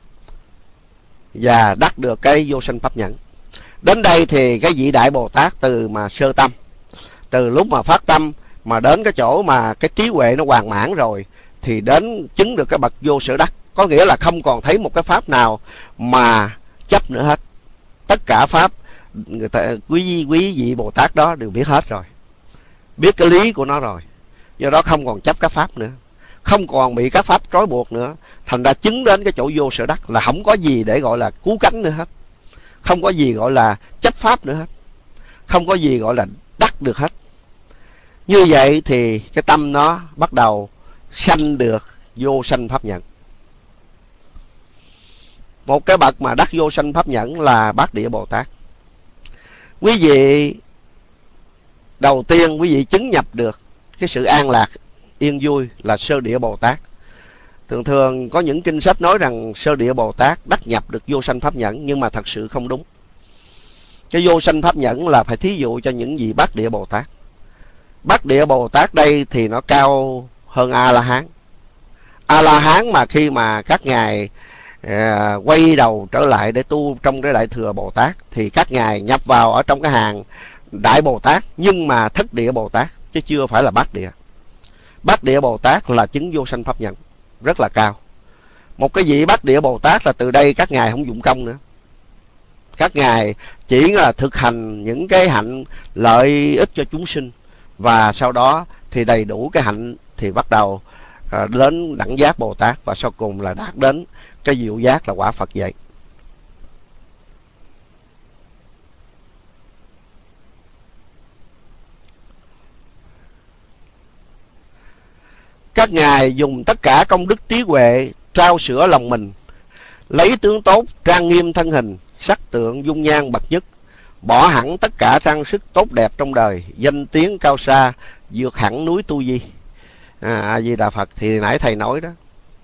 và đắc được cái vô sanh pháp nhẫn. Đến đây thì cái vị đại Bồ Tát từ mà sơ tâm, từ lúc mà phát tâm mà đến cái chỗ mà cái trí huệ nó hoàn mãn rồi, thì đến chứng được cái bậc vô sở đắc. Có nghĩa là không còn thấy một cái pháp nào mà chấp nữa hết. Tất cả pháp người ta, quý quý vị Bồ Tát đó đều biết hết rồi, biết cái lý của nó rồi. Do đó không còn chấp các pháp nữa, không còn bị các pháp trói buộc nữa. Thành ra chứng đến cái chỗ vô sở đắc là không có gì để gọi là cứu cánh nữa hết, không có gì gọi là chấp pháp nữa hết, không có gì gọi là đắc được hết. Như vậy thì cái tâm nó bắt đầu sanh được vô sanh pháp nhẫn. Một cái bậc mà đắc vô sanh pháp nhẫn là Bát Địa Bồ Tát. Quý vị đầu tiên quý vị chứng nhập được cái sự an lạc yên vui là Sơ Địa Bồ Tát. Thường thường có những kinh sách nói rằng Sơ Địa Bồ Tát đắc nhập được vô sanh pháp nhẫn, nhưng mà thật sự không đúng. Cái vô sanh pháp nhẫn là phải thí dụ cho những vị Bát Địa Bồ Tát. Bát Địa Bồ Tát đây thì nó cao hơn A La Hán. A La Hán mà khi mà các ngài à, quay đầu trở lại để tu trong cái Đại Thừa Bồ Tát, thì các ngài nhập vào ở trong cái hàng Đại Bồ Tát, nhưng mà thất địa Bồ Tát chứ chưa phải là bát địa. Bát địa Bồ Tát là chứng vô sanh pháp nhận rất là cao. Một cái vị bát địa Bồ Tát là từ đây các ngài không dụng công nữa, các ngài chỉ là thực hành những cái hạnh lợi ích cho chúng sinh, và sau đó thì đầy đủ cái hạnh thì bắt đầu à, đến đẳng giác Bồ Tát, và sau cùng là đạt đến cái diệu giác là quả Phật vậy. Các ngài dùng tất cả công đức trí huệ trao sữa lòng mình, lấy tướng tốt trang nghiêm thân hình, sắc tượng dung nhan bậc nhất, bỏ hẳn tất cả trang sức tốt đẹp trong đời, danh tiếng cao xa vượt hẳn núi Tu Di. À, A Di Đà Phật. Thì nãy thầy nói đó,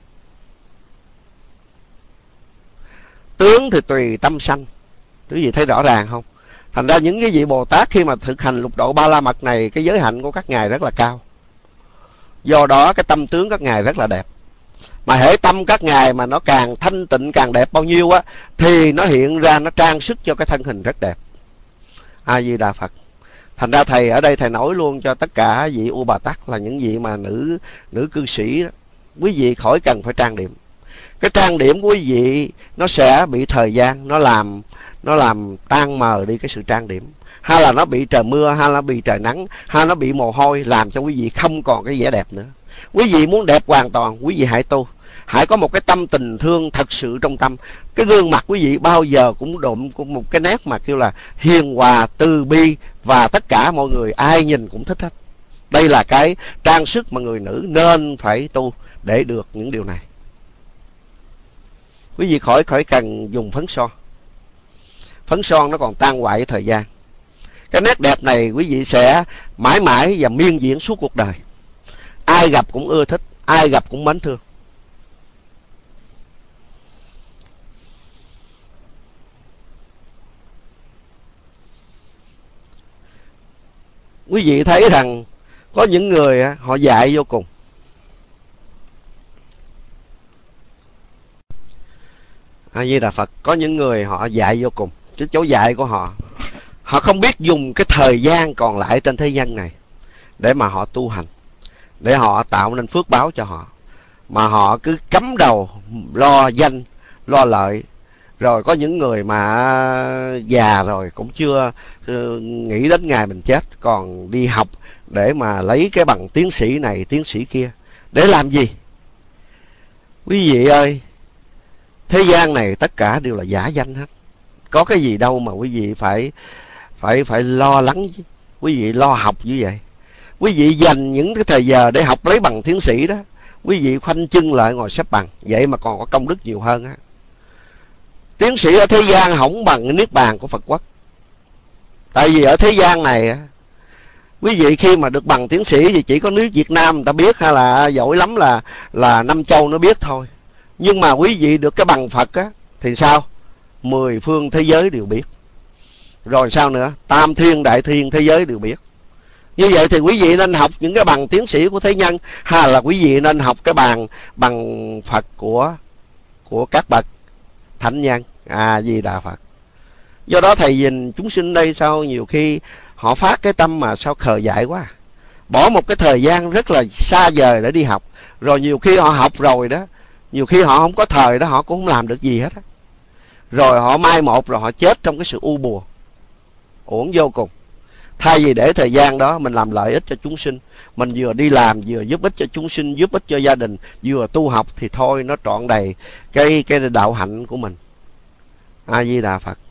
tướng thì tùy tâm sanh, quý vị thấy rõ ràng không? Thành ra những cái vị Bồ Tát khi mà thực hành lục độ ba la mật này, cái giới hạnh của các ngài rất là cao, do đó cái tâm tướng các ngài rất là đẹp. Mà hễ tâm các ngài mà nó càng thanh tịnh, càng đẹp bao nhiêu á, thì nó hiện ra, nó trang sức cho cái thân hình rất đẹp. A Di Đà Phật. Thành ra thầy ở đây thầy nói luôn cho tất cả vị U Bà Tát là những vị mà nữ nữ cư sĩ đó, quý vị khỏi cần phải trang điểm. Cái trang điểm của quý vị nó sẽ bị thời gian nó làm nó làm tan mờ đi cái sự trang điểm, hay là nó bị trời mưa, hay là nó bị trời nắng, hay nó bị mồ hôi, làm cho quý vị không còn cái vẻ đẹp nữa. Quý vị muốn đẹp hoàn toàn, quý vị hãy tu, hãy có một cái tâm tình thương thật sự trong tâm. Cái gương mặt quý vị bao giờ cũng đụng một cái nét mà kêu là hiền hòa, từ bi, và tất cả mọi người ai nhìn cũng thích hết. Đây là cái trang sức mà người nữ nên phải tu để được những điều này. Quý vị khỏi khỏi cần dùng phấn son. Phấn son nó còn tan hoại thời gian. Cái nét đẹp này quý vị sẽ mãi mãi và miên diễn suốt cuộc đời. Ai gặp cũng ưa thích, ai gặp cũng mến thương. Quý vị thấy rằng có những người họ dại vô cùng. A Di Đà Phật. Có những người họ dại vô cùng. Cái chỗ dại của họ, họ không biết dùng cái thời gian còn lại trên thế gian này để mà họ tu hành, để họ tạo nên phước báo cho họ, mà họ cứ cắm đầu lo danh, lo lợi. Rồi có những người mà già rồi cũng chưa nghĩ đến ngày mình chết, còn đi học để mà lấy cái bằng tiến sĩ này, tiến sĩ kia. Để làm gì? Quý vị ơi, thế gian này tất cả đều là giả danh hết. Có cái gì đâu mà quý vị phải phải phải lo lắng chứ. Quý vị lo học như vậy. Quý vị dành những cái thời giờ để học lấy bằng tiến sĩ đó, quý vị khoanh chân lại ngồi xếp bằng, vậy mà còn có công đức nhiều hơn á. Tiến sĩ ở thế gian không bằng niết bàn của Phật quốc. Tại vì ở thế gian này, quý vị khi mà được bằng tiến sĩ thì chỉ có nước Việt Nam người ta biết, hay là giỏi lắm là là năm châu nó biết thôi. Nhưng mà quý vị được cái bằng Phật á thì sao? Mười phương thế giới đều biết. Rồi sao nữa? Tam thiên đại thiên thế giới đều biết. Như vậy thì quý vị nên học những cái bằng tiến sĩ của thế nhân, hay là quý vị nên học cái bằng bằng Phật của của các bậc thánh nhân. A Di Đà Phật. Do đó thầy nhìn chúng sinh đây sao nhiều khi họ phát cái tâm mà sao khờ dại quá, bỏ một cái thời gian rất là xa vời để đi học. Rồi nhiều khi họ học rồi đó, nhiều khi họ không có thời đó, họ cũng không làm được gì hết á. Rồi họ mai một rồi họ chết trong cái sự u buồn, uổng vô cùng. Thay vì để thời gian đó mình làm lợi ích cho chúng sinh, mình vừa đi làm vừa giúp ích cho chúng sinh, giúp ích cho gia đình, vừa tu học, thì thôi nó trọn đầy cái cái đạo hạnh của mình. A Di Đà Phật.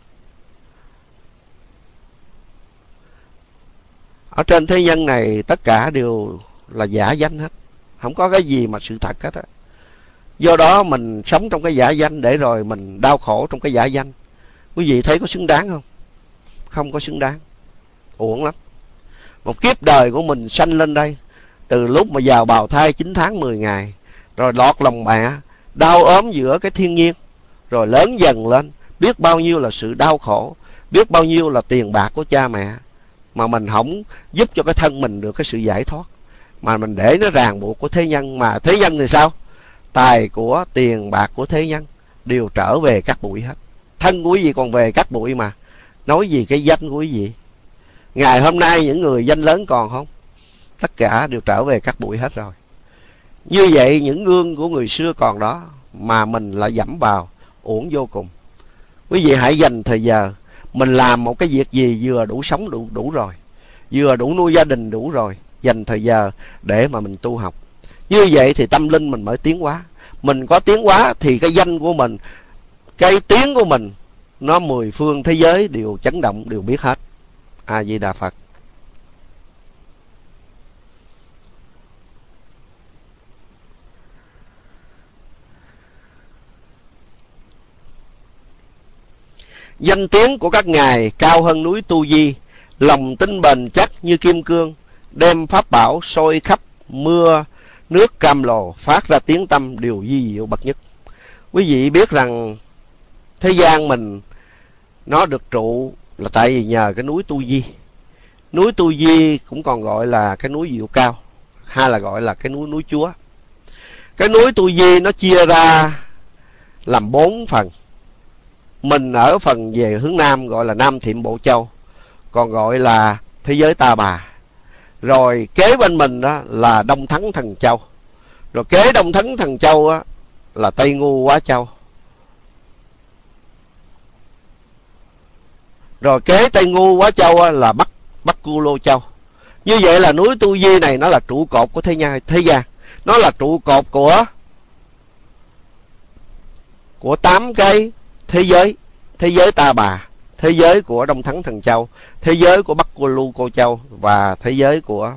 Ở trên thế gian này tất cả đều là giả danh hết, không có cái gì mà sự thật hết á. Do đó mình sống trong cái giả danh để rồi mình đau khổ trong cái giả danh. Quý vị thấy có xứng đáng không? Không có xứng đáng, uổng lắm. Một kiếp đời của mình sanh lên đây, từ lúc mà vào bào thai chín tháng mười ngày, rồi lọt lòng mẹ, đau ốm giữa cái thiên nhiên, rồi lớn dần lên, biết bao nhiêu là sự đau khổ, biết bao nhiêu là tiền bạc của cha mẹ, mà mình không giúp cho cái thân mình được cái sự giải thoát, mà mình để nó ràng buộc của thế nhân. Mà thế nhân thì sao? tài của, tiền bạc của thế nhân đều trở về các bụi hết. Thân của quý vị còn về các bụi mà, nói gì cái danh của quý vị. Ngày hôm nay những người danh lớn còn không? Tất cả đều trở về các bụi hết rồi. Như vậy những gương của người xưa còn đó, mà mình lại dẫm vào, uổng vô cùng. Quý vị hãy dành thời giờ, mình làm một cái việc gì vừa đủ sống đủ, đủ rồi, vừa đủ nuôi gia đình đủ rồi, dành thời giờ để mà mình tu học. Như vậy thì tâm linh mình mới tiến hóa. Mình có tiến hóa thì cái danh của mình, cái tiếng của mình, nó mười phương thế giới đều chấn động, đều biết hết. A Di Đà Phật. Danh tiếng của các ngài cao hơn núi Tu Di, lòng tin bền chắc như kim cương, đem pháp bảo soi khắp mưa nước Cam Lồ, phát ra tiếng tâm điều di diệu bậc nhất. Quý vị biết rằng thế gian mình nó được trụ là tại vì nhờ cái núi Tu Di. Núi Tu Di cũng còn gọi là cái núi Diệu Cao, hay là gọi là cái núi núi Chúa. Cái núi Tu Di nó chia ra làm bốn phần. Mình ở phần về hướng Nam gọi là Nam Thiệm Bộ Châu, còn gọi là thế giới Ta Bà. Rồi kế bên mình đó là Đông Thắng Thần Châu. Rồi kế Đông Thắng Thần Châu á là Tây Ngu Quá Châu. Rồi kế Tây Ngu Quá Châu á là Bắc Bắc Cu Lô Châu. Như vậy là núi Tu Di này nó là trụ cột của thế gian, thế gian. Nó là trụ cột của của tám cái thế giới. Thế giới Ta Bà, thế giới của Đông Thắng Thần Châu, thế giới của Bắc Cu Lu Cô Châu và thế giới của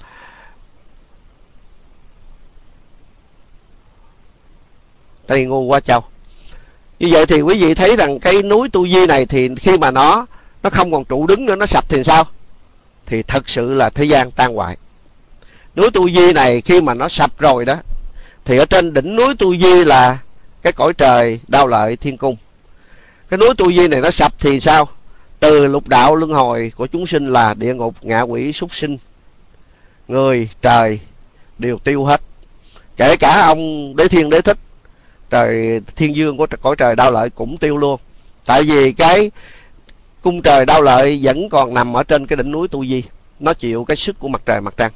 Tây Ngu Quá Châu. Như vậy thì quý vị thấy rằng cái núi Tu Di này thì khi mà nó nó không còn trụ đứng nữa, nó sập thì sao? Thì thật sự là thế gian tan hoại. Núi Tu Di này khi mà nó sập rồi đó, thì ở trên đỉnh núi Tu Di là cái cõi trời Đao Lợi Thiên Cung. Cái núi Tu Di này nó sập thì sao? Từ lục đạo luân hồi của chúng sinh là địa ngục, ngạ quỷ, súc sinh, người, trời đều tiêu hết. Kể cả ông Đế Thiên Đế Thích, trời Thiên Dương của cõi trời Đao Lợi cũng tiêu luôn. Tại vì cái cung trời Đao Lợi vẫn còn nằm ở trên cái đỉnh núi Tu Di, nó chịu cái sức của mặt trời mặt trăng.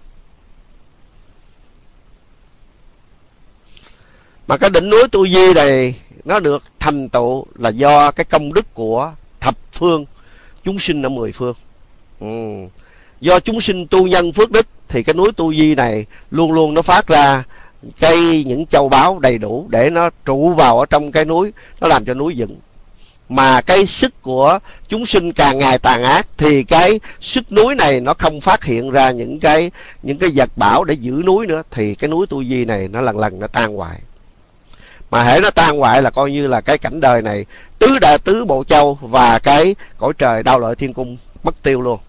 Mà cái đỉnh núi Tu Di này nó được thành tựu là do cái công đức của thập phương chúng sinh ở mười phương. Ừ. Do chúng sinh tu nhân phước đức thì cái núi Tu Di này luôn luôn nó phát ra cây những châu báu đầy đủ để nó trụ vào ở trong cái núi, nó làm cho núi vững. Mà cái sức của chúng sinh càng ngày tàn ác thì cái sức núi này nó không phát hiện ra những cái những cái vật bảo để giữ núi nữa, thì cái núi Tu Di này nó lần lần nó tan hoại. Mà hễ nó tan hoại là coi như là cái cảnh đời này tứ đại tứ bộ châu và cái cõi trời Đao Lợi Thiên Cung mất tiêu luôn.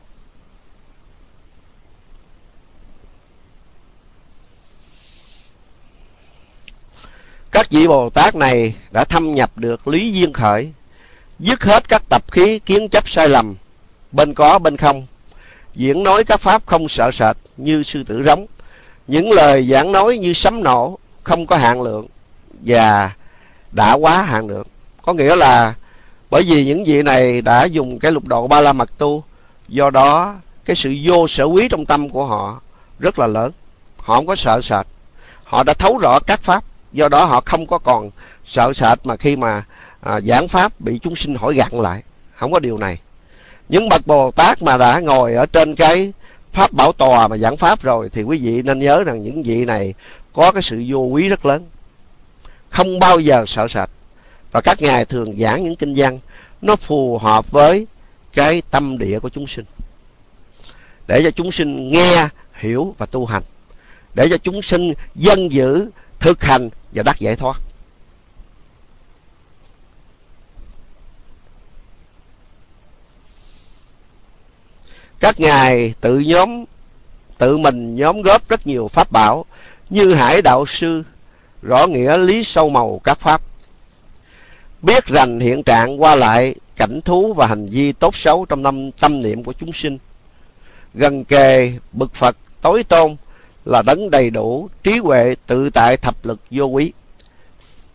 Các vị Bồ Tát này đã thâm nhập được lý duyên khởi, dứt hết các tập khí kiến chấp sai lầm, bên có bên không, diễn nói các pháp không sợ sệt như sư tử rống, những lời giảng nói như sấm nổ, không có hạn lượng và đã quá hạn lượng. Có nghĩa là bởi vì những vị này đã dùng cái lục độ ba la mật tu, do đó cái sự vô sở quý trong tâm của họ rất là lớn. Họ không có sợ sệt, họ đã thấu rõ các pháp, do đó họ không có còn sợ sệt mà khi mà à, giảng pháp bị chúng sinh hỏi gặn lại. Không có điều này. Những bậc Bồ Tát mà đã ngồi ở trên cái pháp bảo tòa mà giảng pháp rồi thì quý vị nên nhớ rằng những vị này có cái sự vô quý rất lớn, không bao giờ sợ sệt. Và các ngài thường giảng những kinh văn nó phù hợp với cái tâm địa của chúng sinh, để cho chúng sinh nghe, hiểu và tu hành, để cho chúng sinh dân giữ, thực hành và đắc giải thoát. Các ngài tự nhóm tự mình nhóm góp rất nhiều pháp bảo như Hải Đạo Sư, rõ nghĩa lý sâu màu các pháp, biết rành hiện trạng qua lại cảnh thú và hành vi tốt xấu trong tâm, tâm niệm của chúng sinh, gần kề bậc Phật tối tôn là đấng đầy đủ trí huệ tự tại thập lực vô quý.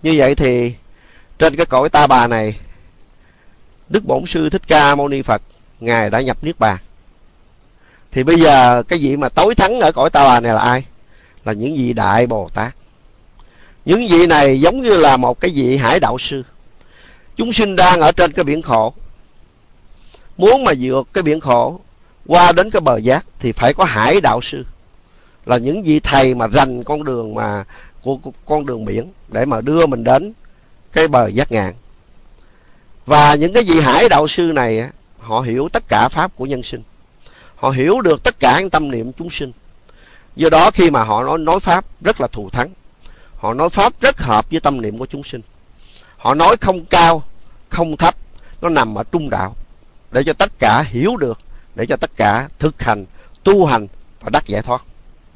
Như vậy thì trên cái cõi Ta Bà này, Đức Bổn Sư Thích Ca Mâu Ni Phật Ngài đã nhập Niết Bàn. Thì bây giờ cái vị mà tối thắng ở cõi Ta Bà này là ai? Là những vị Đại Bồ Tát. Những vị này giống như là một cái vị hải đạo sư. Chúng sinh đang ở trên cái biển khổ, muốn mà vượt cái biển khổ qua đến cái bờ giác thì phải có hải đạo sư, là những vị thầy mà rành con đường mà của, của con đường biển để mà đưa mình đến cái bờ giác ngạn. Và những cái vị hải đạo sư này họ hiểu tất cả pháp của nhân sinh, họ hiểu được tất cả những tâm niệm chúng sinh. Do đó khi mà họ nói, nói pháp rất là thù thắng, họ nói pháp rất hợp với tâm niệm của chúng sinh. Họ nói không cao không thấp, nó nằm ở trung đạo, để cho tất cả hiểu được, để cho tất cả thực hành, tu hành và đắc giải thoát.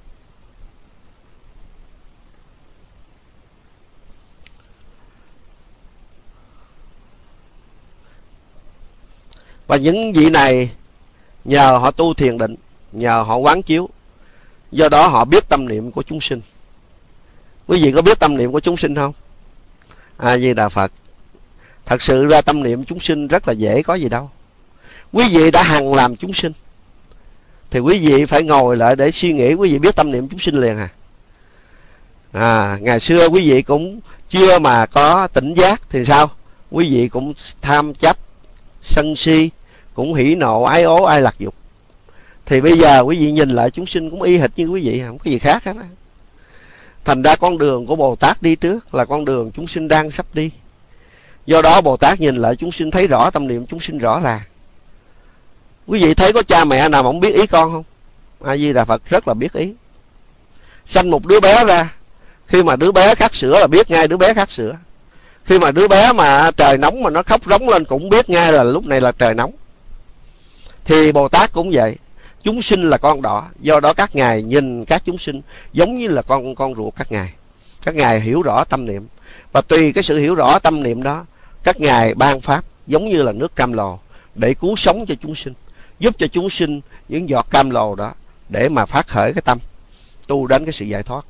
Và những vị này nhờ họ tu thiền định, nhờ họ quán chiếu, do đó họ biết tâm niệm của chúng sinh. Quý vị có biết tâm niệm của chúng sinh không? A Di Đà Phật. Thật sự ra tâm niệm chúng sinh rất là dễ, có gì đâu. Quý vị đã hằng làm chúng sinh thì quý vị phải ngồi lại để suy nghĩ, quý vị biết tâm niệm chúng sinh liền à. À, ngày xưa quý vị cũng chưa mà có tỉnh giác thì sao? Quý vị cũng tham chấp, sân si, cũng hỉ nộ, ái ố, ai lạc dục. Thì bây giờ quý vị nhìn lại chúng sinh cũng y hệt như quý vị, không có gì khác hết á. Thành ra con đường của Bồ Tát đi trước là con đường chúng sinh đang sắp đi. Do đó Bồ Tát nhìn lại chúng sinh thấy rõ tâm niệm chúng sinh rõ ràng. Quý vị thấy có cha mẹ nào mà không biết ý con không? A Di Đà Phật rất là biết ý. Sanh một đứa bé ra, khi mà đứa bé khát sữa là biết ngay đứa bé khát sữa. Khi mà đứa bé mà trời nóng mà nó khóc rống lên cũng biết ngay là lúc này là trời nóng. Thì Bồ Tát cũng vậy. Chúng sinh là con đỏ, do đó các ngài nhìn các chúng sinh giống như là con con ruột các ngài. Các ngài hiểu rõ tâm niệm, và tùy cái sự hiểu rõ tâm niệm đó, các ngài ban pháp giống như là nước cam lồ để cứu sống cho chúng sinh, giúp cho chúng sinh những giọt cam lồ đó để mà phát khởi cái tâm tu đến cái sự giải thoát.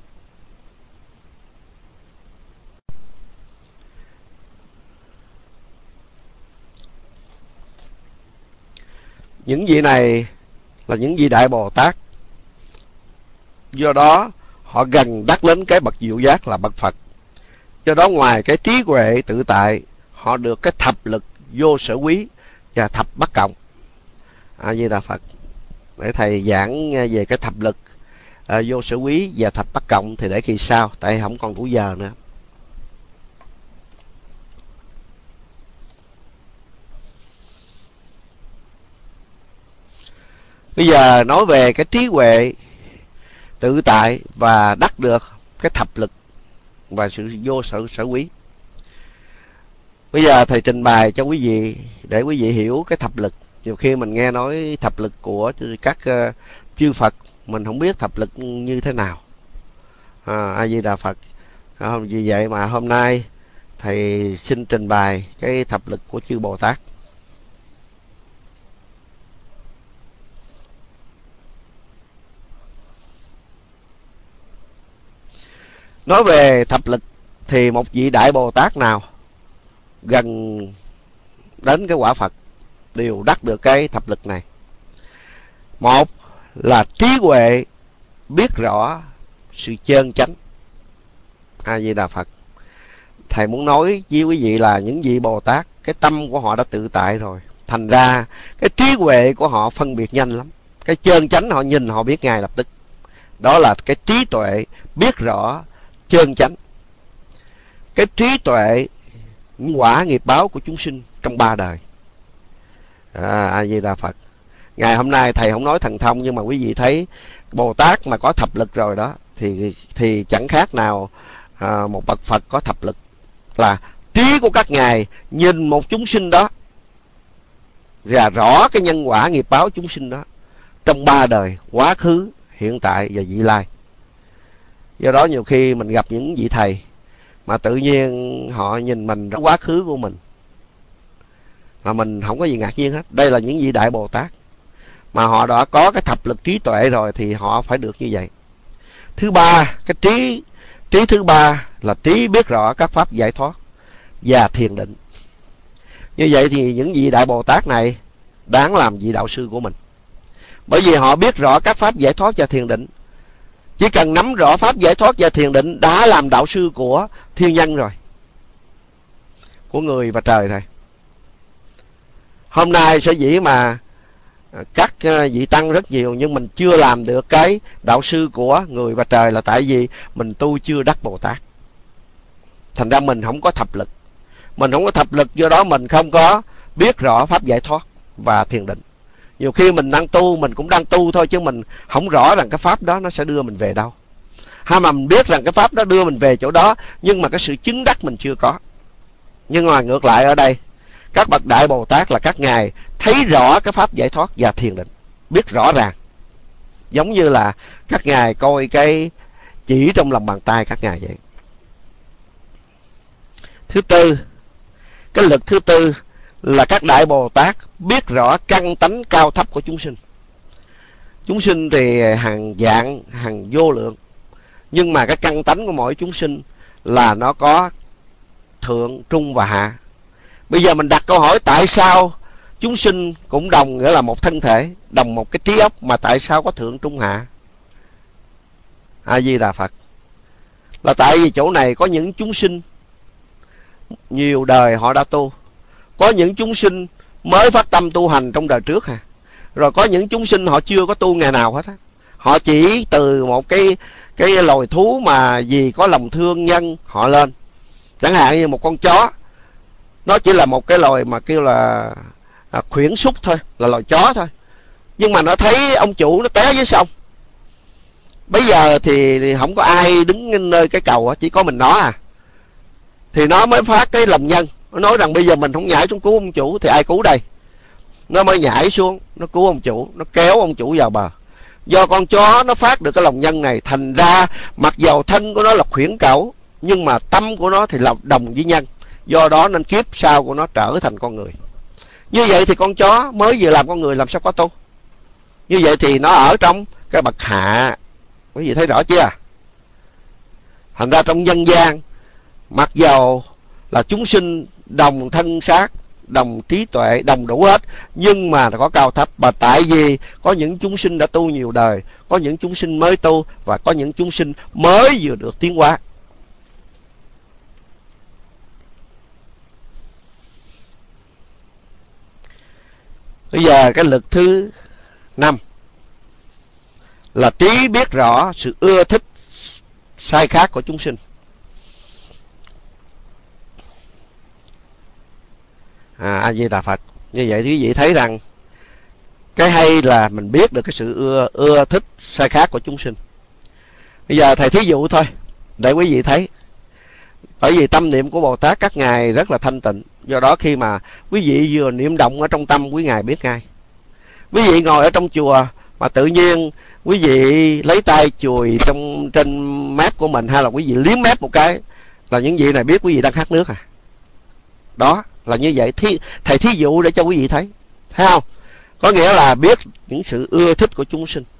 Những vị này là những vị Đại Bồ Tát, do đó họ gần đắc đến cái bậc diệu giác là bậc Phật. Do đó ngoài cái trí huệ tự tại, họ được cái thập lực vô sở quý và thập bất cộng. A Di Đà Phật. Để thầy giảng về cái thập lực à, vô sở quý và thập bất cộng thì để khi sau, tại không còn đủ giờ nữa. Bây giờ nói về cái trí huệ tự tại và đắc được cái thập lực và sự vô sở sở quý. Bây giờ thầy trình bày cho quý vị để quý vị hiểu cái thập lực. Nhiều khi mình nghe nói thập lực của các uh, chư Phật, mình không biết thập lực như thế nào. À, A Di Đà Phật. À, vì vậy mà hôm nay thầy xin trình bày cái thập lực của chư Bồ Tát. Nói về thập lực thì một vị Đại Bồ Tát nào gần đến cái quả Phật đều đắc được cái thập lực này. Một là trí huệ biết rõ sự chân chánh. A Di Đà Phật. Thầy muốn nói với quý vị là những vị Bồ Tát, cái tâm của họ đã tự tại rồi, thành ra cái trí huệ của họ phân biệt nhanh lắm. Cái chân chánh họ nhìn họ biết ngay lập tức. Đó là cái trí tuệ biết rõ chân chánh. Cái trí tuệ quả nghiệp báo của chúng sinh trong ba đời. À, A Di Đà Phật. Ngày hôm nay thầy không nói thần thông, nhưng mà quý vị thấy Bồ Tát mà có thập lực rồi đó thì thì chẳng khác nào à, một bậc Phật có thập lực. Là trí của các ngài nhìn một chúng sinh đó và rõ cái nhân quả nghiệp báo chúng sinh đó trong ba đời, quá khứ, hiện tại và vị lai. Do đó nhiều khi mình gặp những vị thầy mà tự nhiên họ nhìn mình rõ quá khứ của mình là mình không có gì ngạc nhiên hết. Đây là những vị Đại Bồ Tát mà họ đã có cái thập lực trí tuệ rồi thì họ phải được như vậy. Thứ ba, cái trí trí thứ ba là trí biết rõ các pháp giải thoát và thiền định. Như vậy thì những vị Đại Bồ Tát này đáng làm vị đạo sư của mình, bởi vì họ biết rõ các pháp giải thoát và thiền định. Chỉ cần nắm rõ pháp giải thoát và thiền định đã làm đạo sư của thiên nhân rồi, của người và trời rồi. Hôm nay sở dĩ mà các vị tăng rất nhiều nhưng mình chưa làm được cái đạo sư của người và trời là tại vì mình tu chưa đắc Bồ Tát. Thành ra mình không có thập lực. Mình không có thập lực, do đó mình không có biết rõ pháp giải thoát và thiền định. Nhiều khi mình đang tu, mình cũng đang tu thôi, chứ mình không rõ rằng cái pháp đó nó sẽ đưa mình về đâu. Hay mà mình biết rằng cái pháp đó đưa mình về chỗ đó, nhưng mà cái sự chứng đắc mình chưa có. Nhưng mà ngược lại ở đây, các bậc Đại Bồ Tát là các ngài thấy rõ cái pháp giải thoát và thiền định, biết rõ ràng. Giống như là các ngài coi cái chỉ trong lòng bàn tay các ngài vậy. Thứ tư, cái lực thứ tư là các Đại Bồ Tát biết rõ căn tánh cao thấp của chúng sinh. Chúng sinh thì hàng dạng, hàng vô lượng, nhưng mà cái căn tánh của mỗi chúng sinh là nó có thượng, trung và hạ. Bây giờ mình đặt câu hỏi tại sao chúng sinh cũng đồng, nghĩa là một thân thể, đồng một cái trí óc, mà tại sao có thượng, trung, hạ? A Di Đà Phật. Là tại vì chỗ này có những chúng sinh nhiều đời họ đã tu, có những chúng sinh mới phát tâm tu hành trong đời trước à, rồi có những chúng sinh họ chưa có tu ngày nào hết á. Họ chỉ từ một cái cái loài thú mà vì có lòng thương nhân họ lên. Chẳng hạn như một con chó, nó chỉ là một cái loài mà kêu là à, khuyển súc thôi, là loài chó thôi, nhưng mà nó thấy ông chủ nó té dưới sông. Bây giờ thì, thì không có ai đứng nơi cái cầu á, chỉ có mình nó à. Thì nó mới phát cái lòng nhân, nó nói rằng bây giờ mình không nhảy xuống cứu ông chủ thì ai cứu đây? Nó mới nhảy xuống, nó cứu ông chủ, nó kéo ông chủ vào bờ. Do con chó nó phát được cái lòng nhân này, thành ra mặc dầu thân của nó là khuyển cẩu, nhưng mà tâm của nó thì là đồng với nhân. Do đó nên kiếp sau của nó trở thành con người. Như vậy thì con chó mới vừa làm con người làm sao có tu? Như vậy thì nó ở trong cái bậc hạ. Quý vị thấy rõ chưa? Thành ra trong nhân gian, mặc dầu là chúng sinh đồng thân xác, đồng trí tuệ, đồng đủ hết, nhưng mà có cao thấp. Và tại vì có những chúng sinh đã tu nhiều đời, có những chúng sinh mới tu, và có những chúng sinh mới vừa được tiến hóa. Bây giờ cái lực thứ năm là trí biết rõ sự ưa thích sai khác của chúng sinh. À, A Di Đà Phật. Như vậy thì quý vị thấy rằng cái hay là mình biết được cái sự ưa ưa thích sai khác của chúng sinh. Bây giờ thầy thí dụ thôi để quý vị thấy. Bởi vì tâm niệm của Bồ Tát các ngài rất là thanh tịnh, do đó khi mà quý vị vừa niệm động ở trong tâm, quý ngài biết ngay. Quý vị ngồi ở trong chùa mà tự nhiên quý vị lấy tay chùi trong trên mép của mình, hay là quý vị liếm mép một cái, là những vị này biết quý vị đang khát nước à. Đó là như vậy. Thí, thầy thí dụ để cho quý vị thấy, thấy không? Có nghĩa là biết những sự ưa thích của chúng sinh.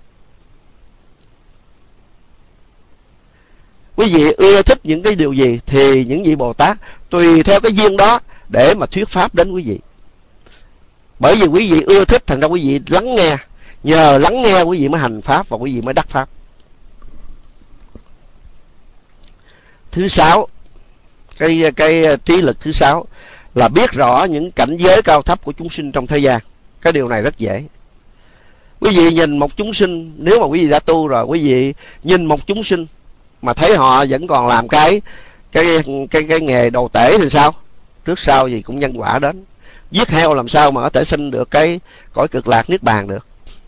Quý vị ưa thích những cái điều gì thì những vị Bồ Tát tùy theo cái duyên đó để mà thuyết pháp đến quý vị. Bởi vì quý vị ưa thích, thành ra quý vị lắng nghe. Nhờ lắng nghe quý vị mới hành pháp và quý vị mới đắc pháp. Thứ sáu, cái cái trí lực thứ sáu là biết rõ những cảnh giới cao thấp của chúng sinh trong thế gian. Cái điều này rất dễ. Quý vị nhìn một chúng sinh, nếu mà quý vị đã tu rồi, quý vị nhìn một chúng sinh mà thấy họ vẫn còn làm cái cái cái cái nghề đồ tể thì sao? Trước sau gì cũng nhân quả đến. Giết heo làm sao mà có thể sinh được cái cõi cực lạc niết bàn được?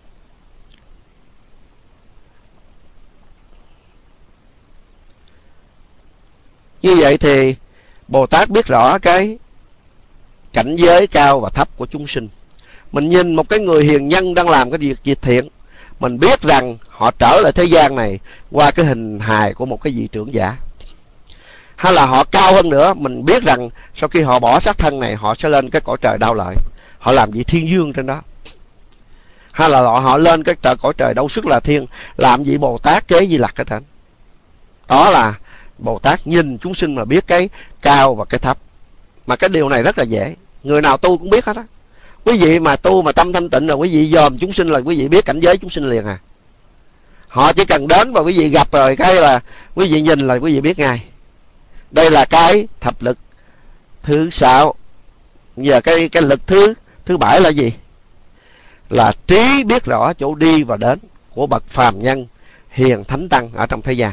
Như vậy thì Bồ Tát biết rõ cái cảnh giới cao và thấp của chúng sinh. Mình nhìn một cái người hiền nhân đang làm cái việc việc thiện, mình biết rằng họ trở lại thế gian này qua cái hình hài của một cái vị trưởng giả. Hay là họ cao hơn nữa, mình biết rằng sau khi họ bỏ xác thân này, họ sẽ lên cái cõi trời Đao Lợi, họ làm vị thiên dương trên đó. Hay là họ, họ lên cái cõi trời Đâu Sức Là Thiên, làm vị Bồ Tát kế Di Lặc hết trơn. Đó là Bồ Tát nhìn chúng sinh mà biết cái cao và cái thấp. Mà cái điều này rất là dễ, người nào tu cũng biết hết á. Quý vị mà tu mà tâm thanh tịnh là quý vị dòm chúng sinh là quý vị biết cảnh giới chúng sinh liền à. Họ chỉ cần đến và quý vị gặp rồi cái là quý vị nhìn là quý vị biết ngay. Đây là cái thập lực thứ sáu. Giờ cái cái lực thứ thứ bảy là gì? Là trí biết rõ chỗ đi và đến của bậc phàm nhân, hiền thánh tăng ở trong thế gian.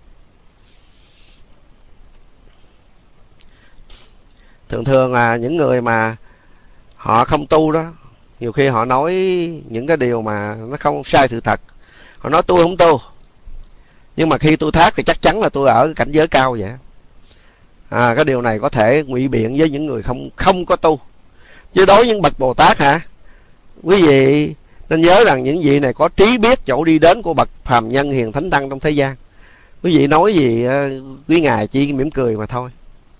Thường thường là những người mà họ không tu đó, nhiều khi họ nói những cái điều mà nó không sai sự thật. Họ nói tôi không tu, nhưng mà khi tôi thác thì chắc chắn là tôi ở cảnh giới cao vậy. À, cái điều này có thể ngụy biện với những người không không có tu. Chứ đối với những bậc Bồ Tát hả, quý vị nên nhớ rằng những vị này có trí biết chỗ đi đến của bậc phàm nhân hiền thánh tăng trong thế gian. Quý vị nói gì quý ngài chỉ mỉm cười mà thôi.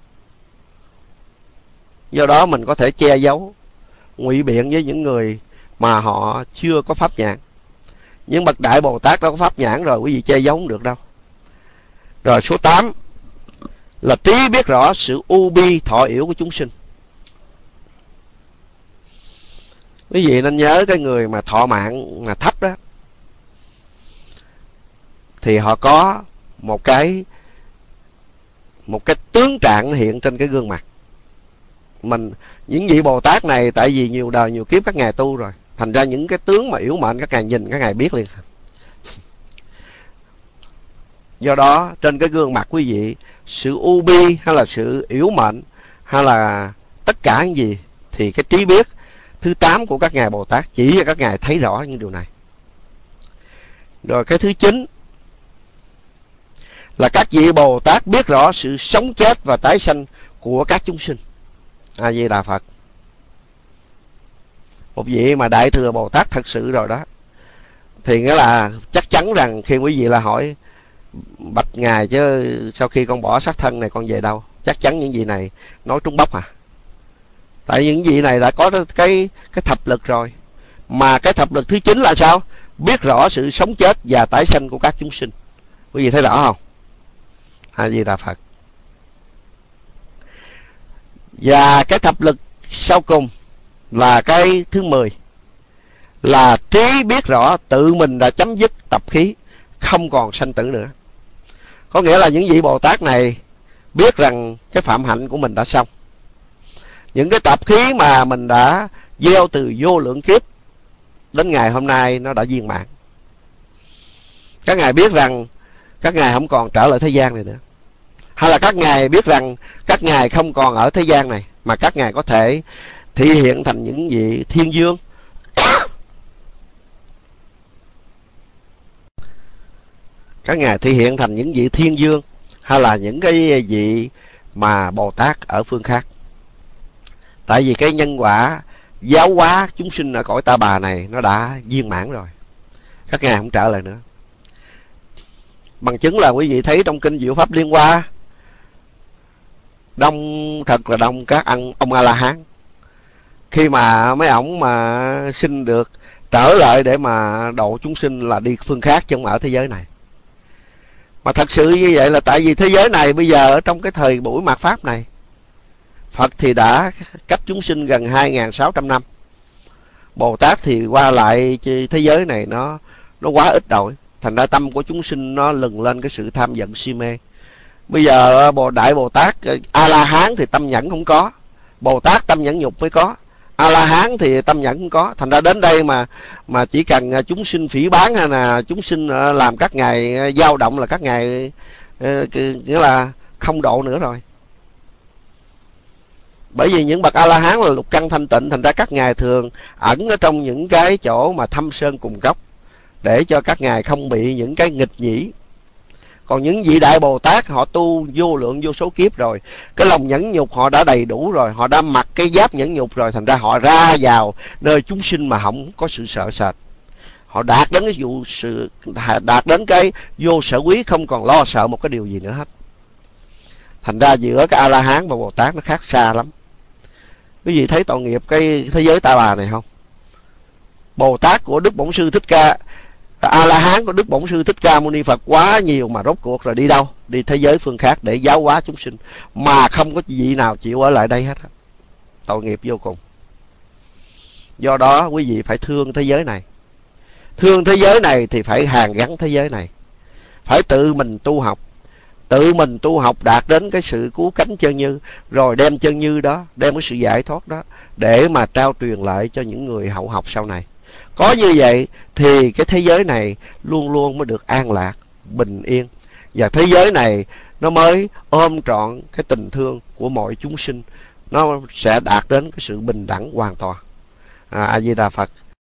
Do đó mình có thể che giấu, ngụy biện với những người mà họ chưa có pháp nhãn. Những bậc đại Bồ Tát đã có pháp nhãn rồi, quý vị che giấu không được đâu. Rồi số tám là trí biết rõ sự u bi thọ yểu của chúng sinh. Quý vị nên nhớ cái người mà thọ mạng mà thấp đó, thì họ có một cái một cái tướng trạng hiện trên cái gương mặt. Mình những vị Bồ Tát này tại vì nhiều đời nhiều kiếp các ngài tu rồi, thành ra những cái tướng mà yếu mệnh các ngài nhìn các ngài biết liền. Do đó trên cái gương mặt quý vị, sự u bi hay là sự yếu mệnh hay là tất cả những gì thì cái trí biết thứ tám của các ngài Bồ Tát chỉ cho các ngài thấy rõ những điều này. Rồi cái thứ chín là các vị Bồ Tát biết rõ sự sống chết và tái sanh của các chúng sinh. A Di Đà Phật. Một vị mà đại thừa Bồ Tát thật sự rồi đó, thì nghĩa là chắc chắn rằng khi quý vị là hỏi bạch ngài chứ sau khi con bỏ xác thân này con về đâu, chắc chắn những vị này nói trúng bóc à. Tại những vị này đã có cái cái thập lực rồi. Mà cái thập lực thứ chín là sao? Biết rõ sự sống chết và tái sanh của các chúng sinh. Quý vị thấy rõ không? A Di Đà Phật. Và cái thập lực sau cùng là cái thứ mười, là trí biết rõ tự mình đã chấm dứt tập khí, không còn sanh tử nữa. Có nghĩa là những vị Bồ Tát này biết rằng cái phạm hạnh của mình đã xong. Những cái tập khí mà mình đã gieo từ vô lượng kiếp đến ngày hôm nay nó đã viên mãn. Các ngài biết rằng các ngài không còn trở lại thế gian này nữa. Hay là các ngài biết rằng các ngài không còn ở thế gian này, mà các ngài có thể thị hiện thành những vị thiên dương. Các ngài thị hiện thành những vị thiên dương, hay là những cái vị mà Bồ Tát ở phương khác. Tại vì cái nhân quả giáo hóa chúng sinh ở cõi Ta Bà này nó đã viên mãn rồi, các ngài không trở lại nữa. Bằng chứng là quý vị thấy trong kinh Diệu Pháp Liên Hoa, đông thật là đông các ăn ông A La Hán. Khi mà mấy ổng mà xin được trở lại để mà độ chúng sinh là đi phương khác chứ không ở thế giới này. Mà thật sự như vậy là tại vì thế giới này bây giờ ở trong cái thời buổi mạt Pháp này, Phật thì đã cách chúng sinh gần hai nghìn sáu trăm năm. Bồ Tát thì qua lại thế giới này nó nó quá ít rồi. Thành ra tâm của chúng sinh nó lừng lên cái sự tham giận si mê. Bây giờ Bồ Đại Bồ Tát A-la-hán thì tâm nhẫn không có, Bồ Tát tâm nhẫn nhục mới có, A-la-hán thì tâm nhẫn không có. Thành ra đến đây mà mà chỉ cần chúng sinh phỉ báng hay là chúng sinh làm các ngài dao động là các ngài nghĩa là không độ nữa rồi. Bởi vì những bậc A-la-hán là lục căn thanh tịnh, thành ra các ngài thường ẩn ở trong những cái chỗ mà thâm sơn cùng cốc để cho các ngài không bị những cái nghịch nhĩ. Còn những vị Đại Bồ Tát họ tu vô lượng vô số kiếp rồi, cái lòng nhẫn nhục họ đã đầy đủ rồi, họ đã mặc cái giáp nhẫn nhục rồi, thành ra họ ra vào nơi chúng sinh mà không có sự sợ sệt. Họ đạt đến cái vụ sự đạt đến cái vô sở quý, không còn lo sợ một cái điều gì nữa hết. Thành ra giữa cái A-la-hán và Bồ Tát nó khác xa lắm. Quý vị thấy tội nghiệp cái thế giới Ta Bà này không? Bồ Tát của Đức Bổn Sư Thích Ca A La Hán của Đức Bổn Sư Thích Ca Mâu Ni Phật quá nhiều, mà rốt cuộc rồi đi đâu? Đi thế giới phương khác để giáo hóa chúng sinh, mà không có vị nào chịu ở lại đây hết. Tội nghiệp vô cùng. Do đó quý vị phải thương thế giới này. Thương thế giới này thì phải hàn gắn thế giới này, phải tự mình tu học, tự mình tu học đạt đến cái sự cứu cánh chân như, rồi đem chân như đó, đem cái sự giải thoát đó để mà trao truyền lại cho những người hậu học sau này. Có như vậy thì cái thế giới này luôn luôn mới được an lạc, bình yên, và thế giới này nó mới ôm trọn cái tình thương của mọi chúng sinh, nó sẽ đạt đến cái sự bình đẳng hoàn toàn. A Di Đà Phật.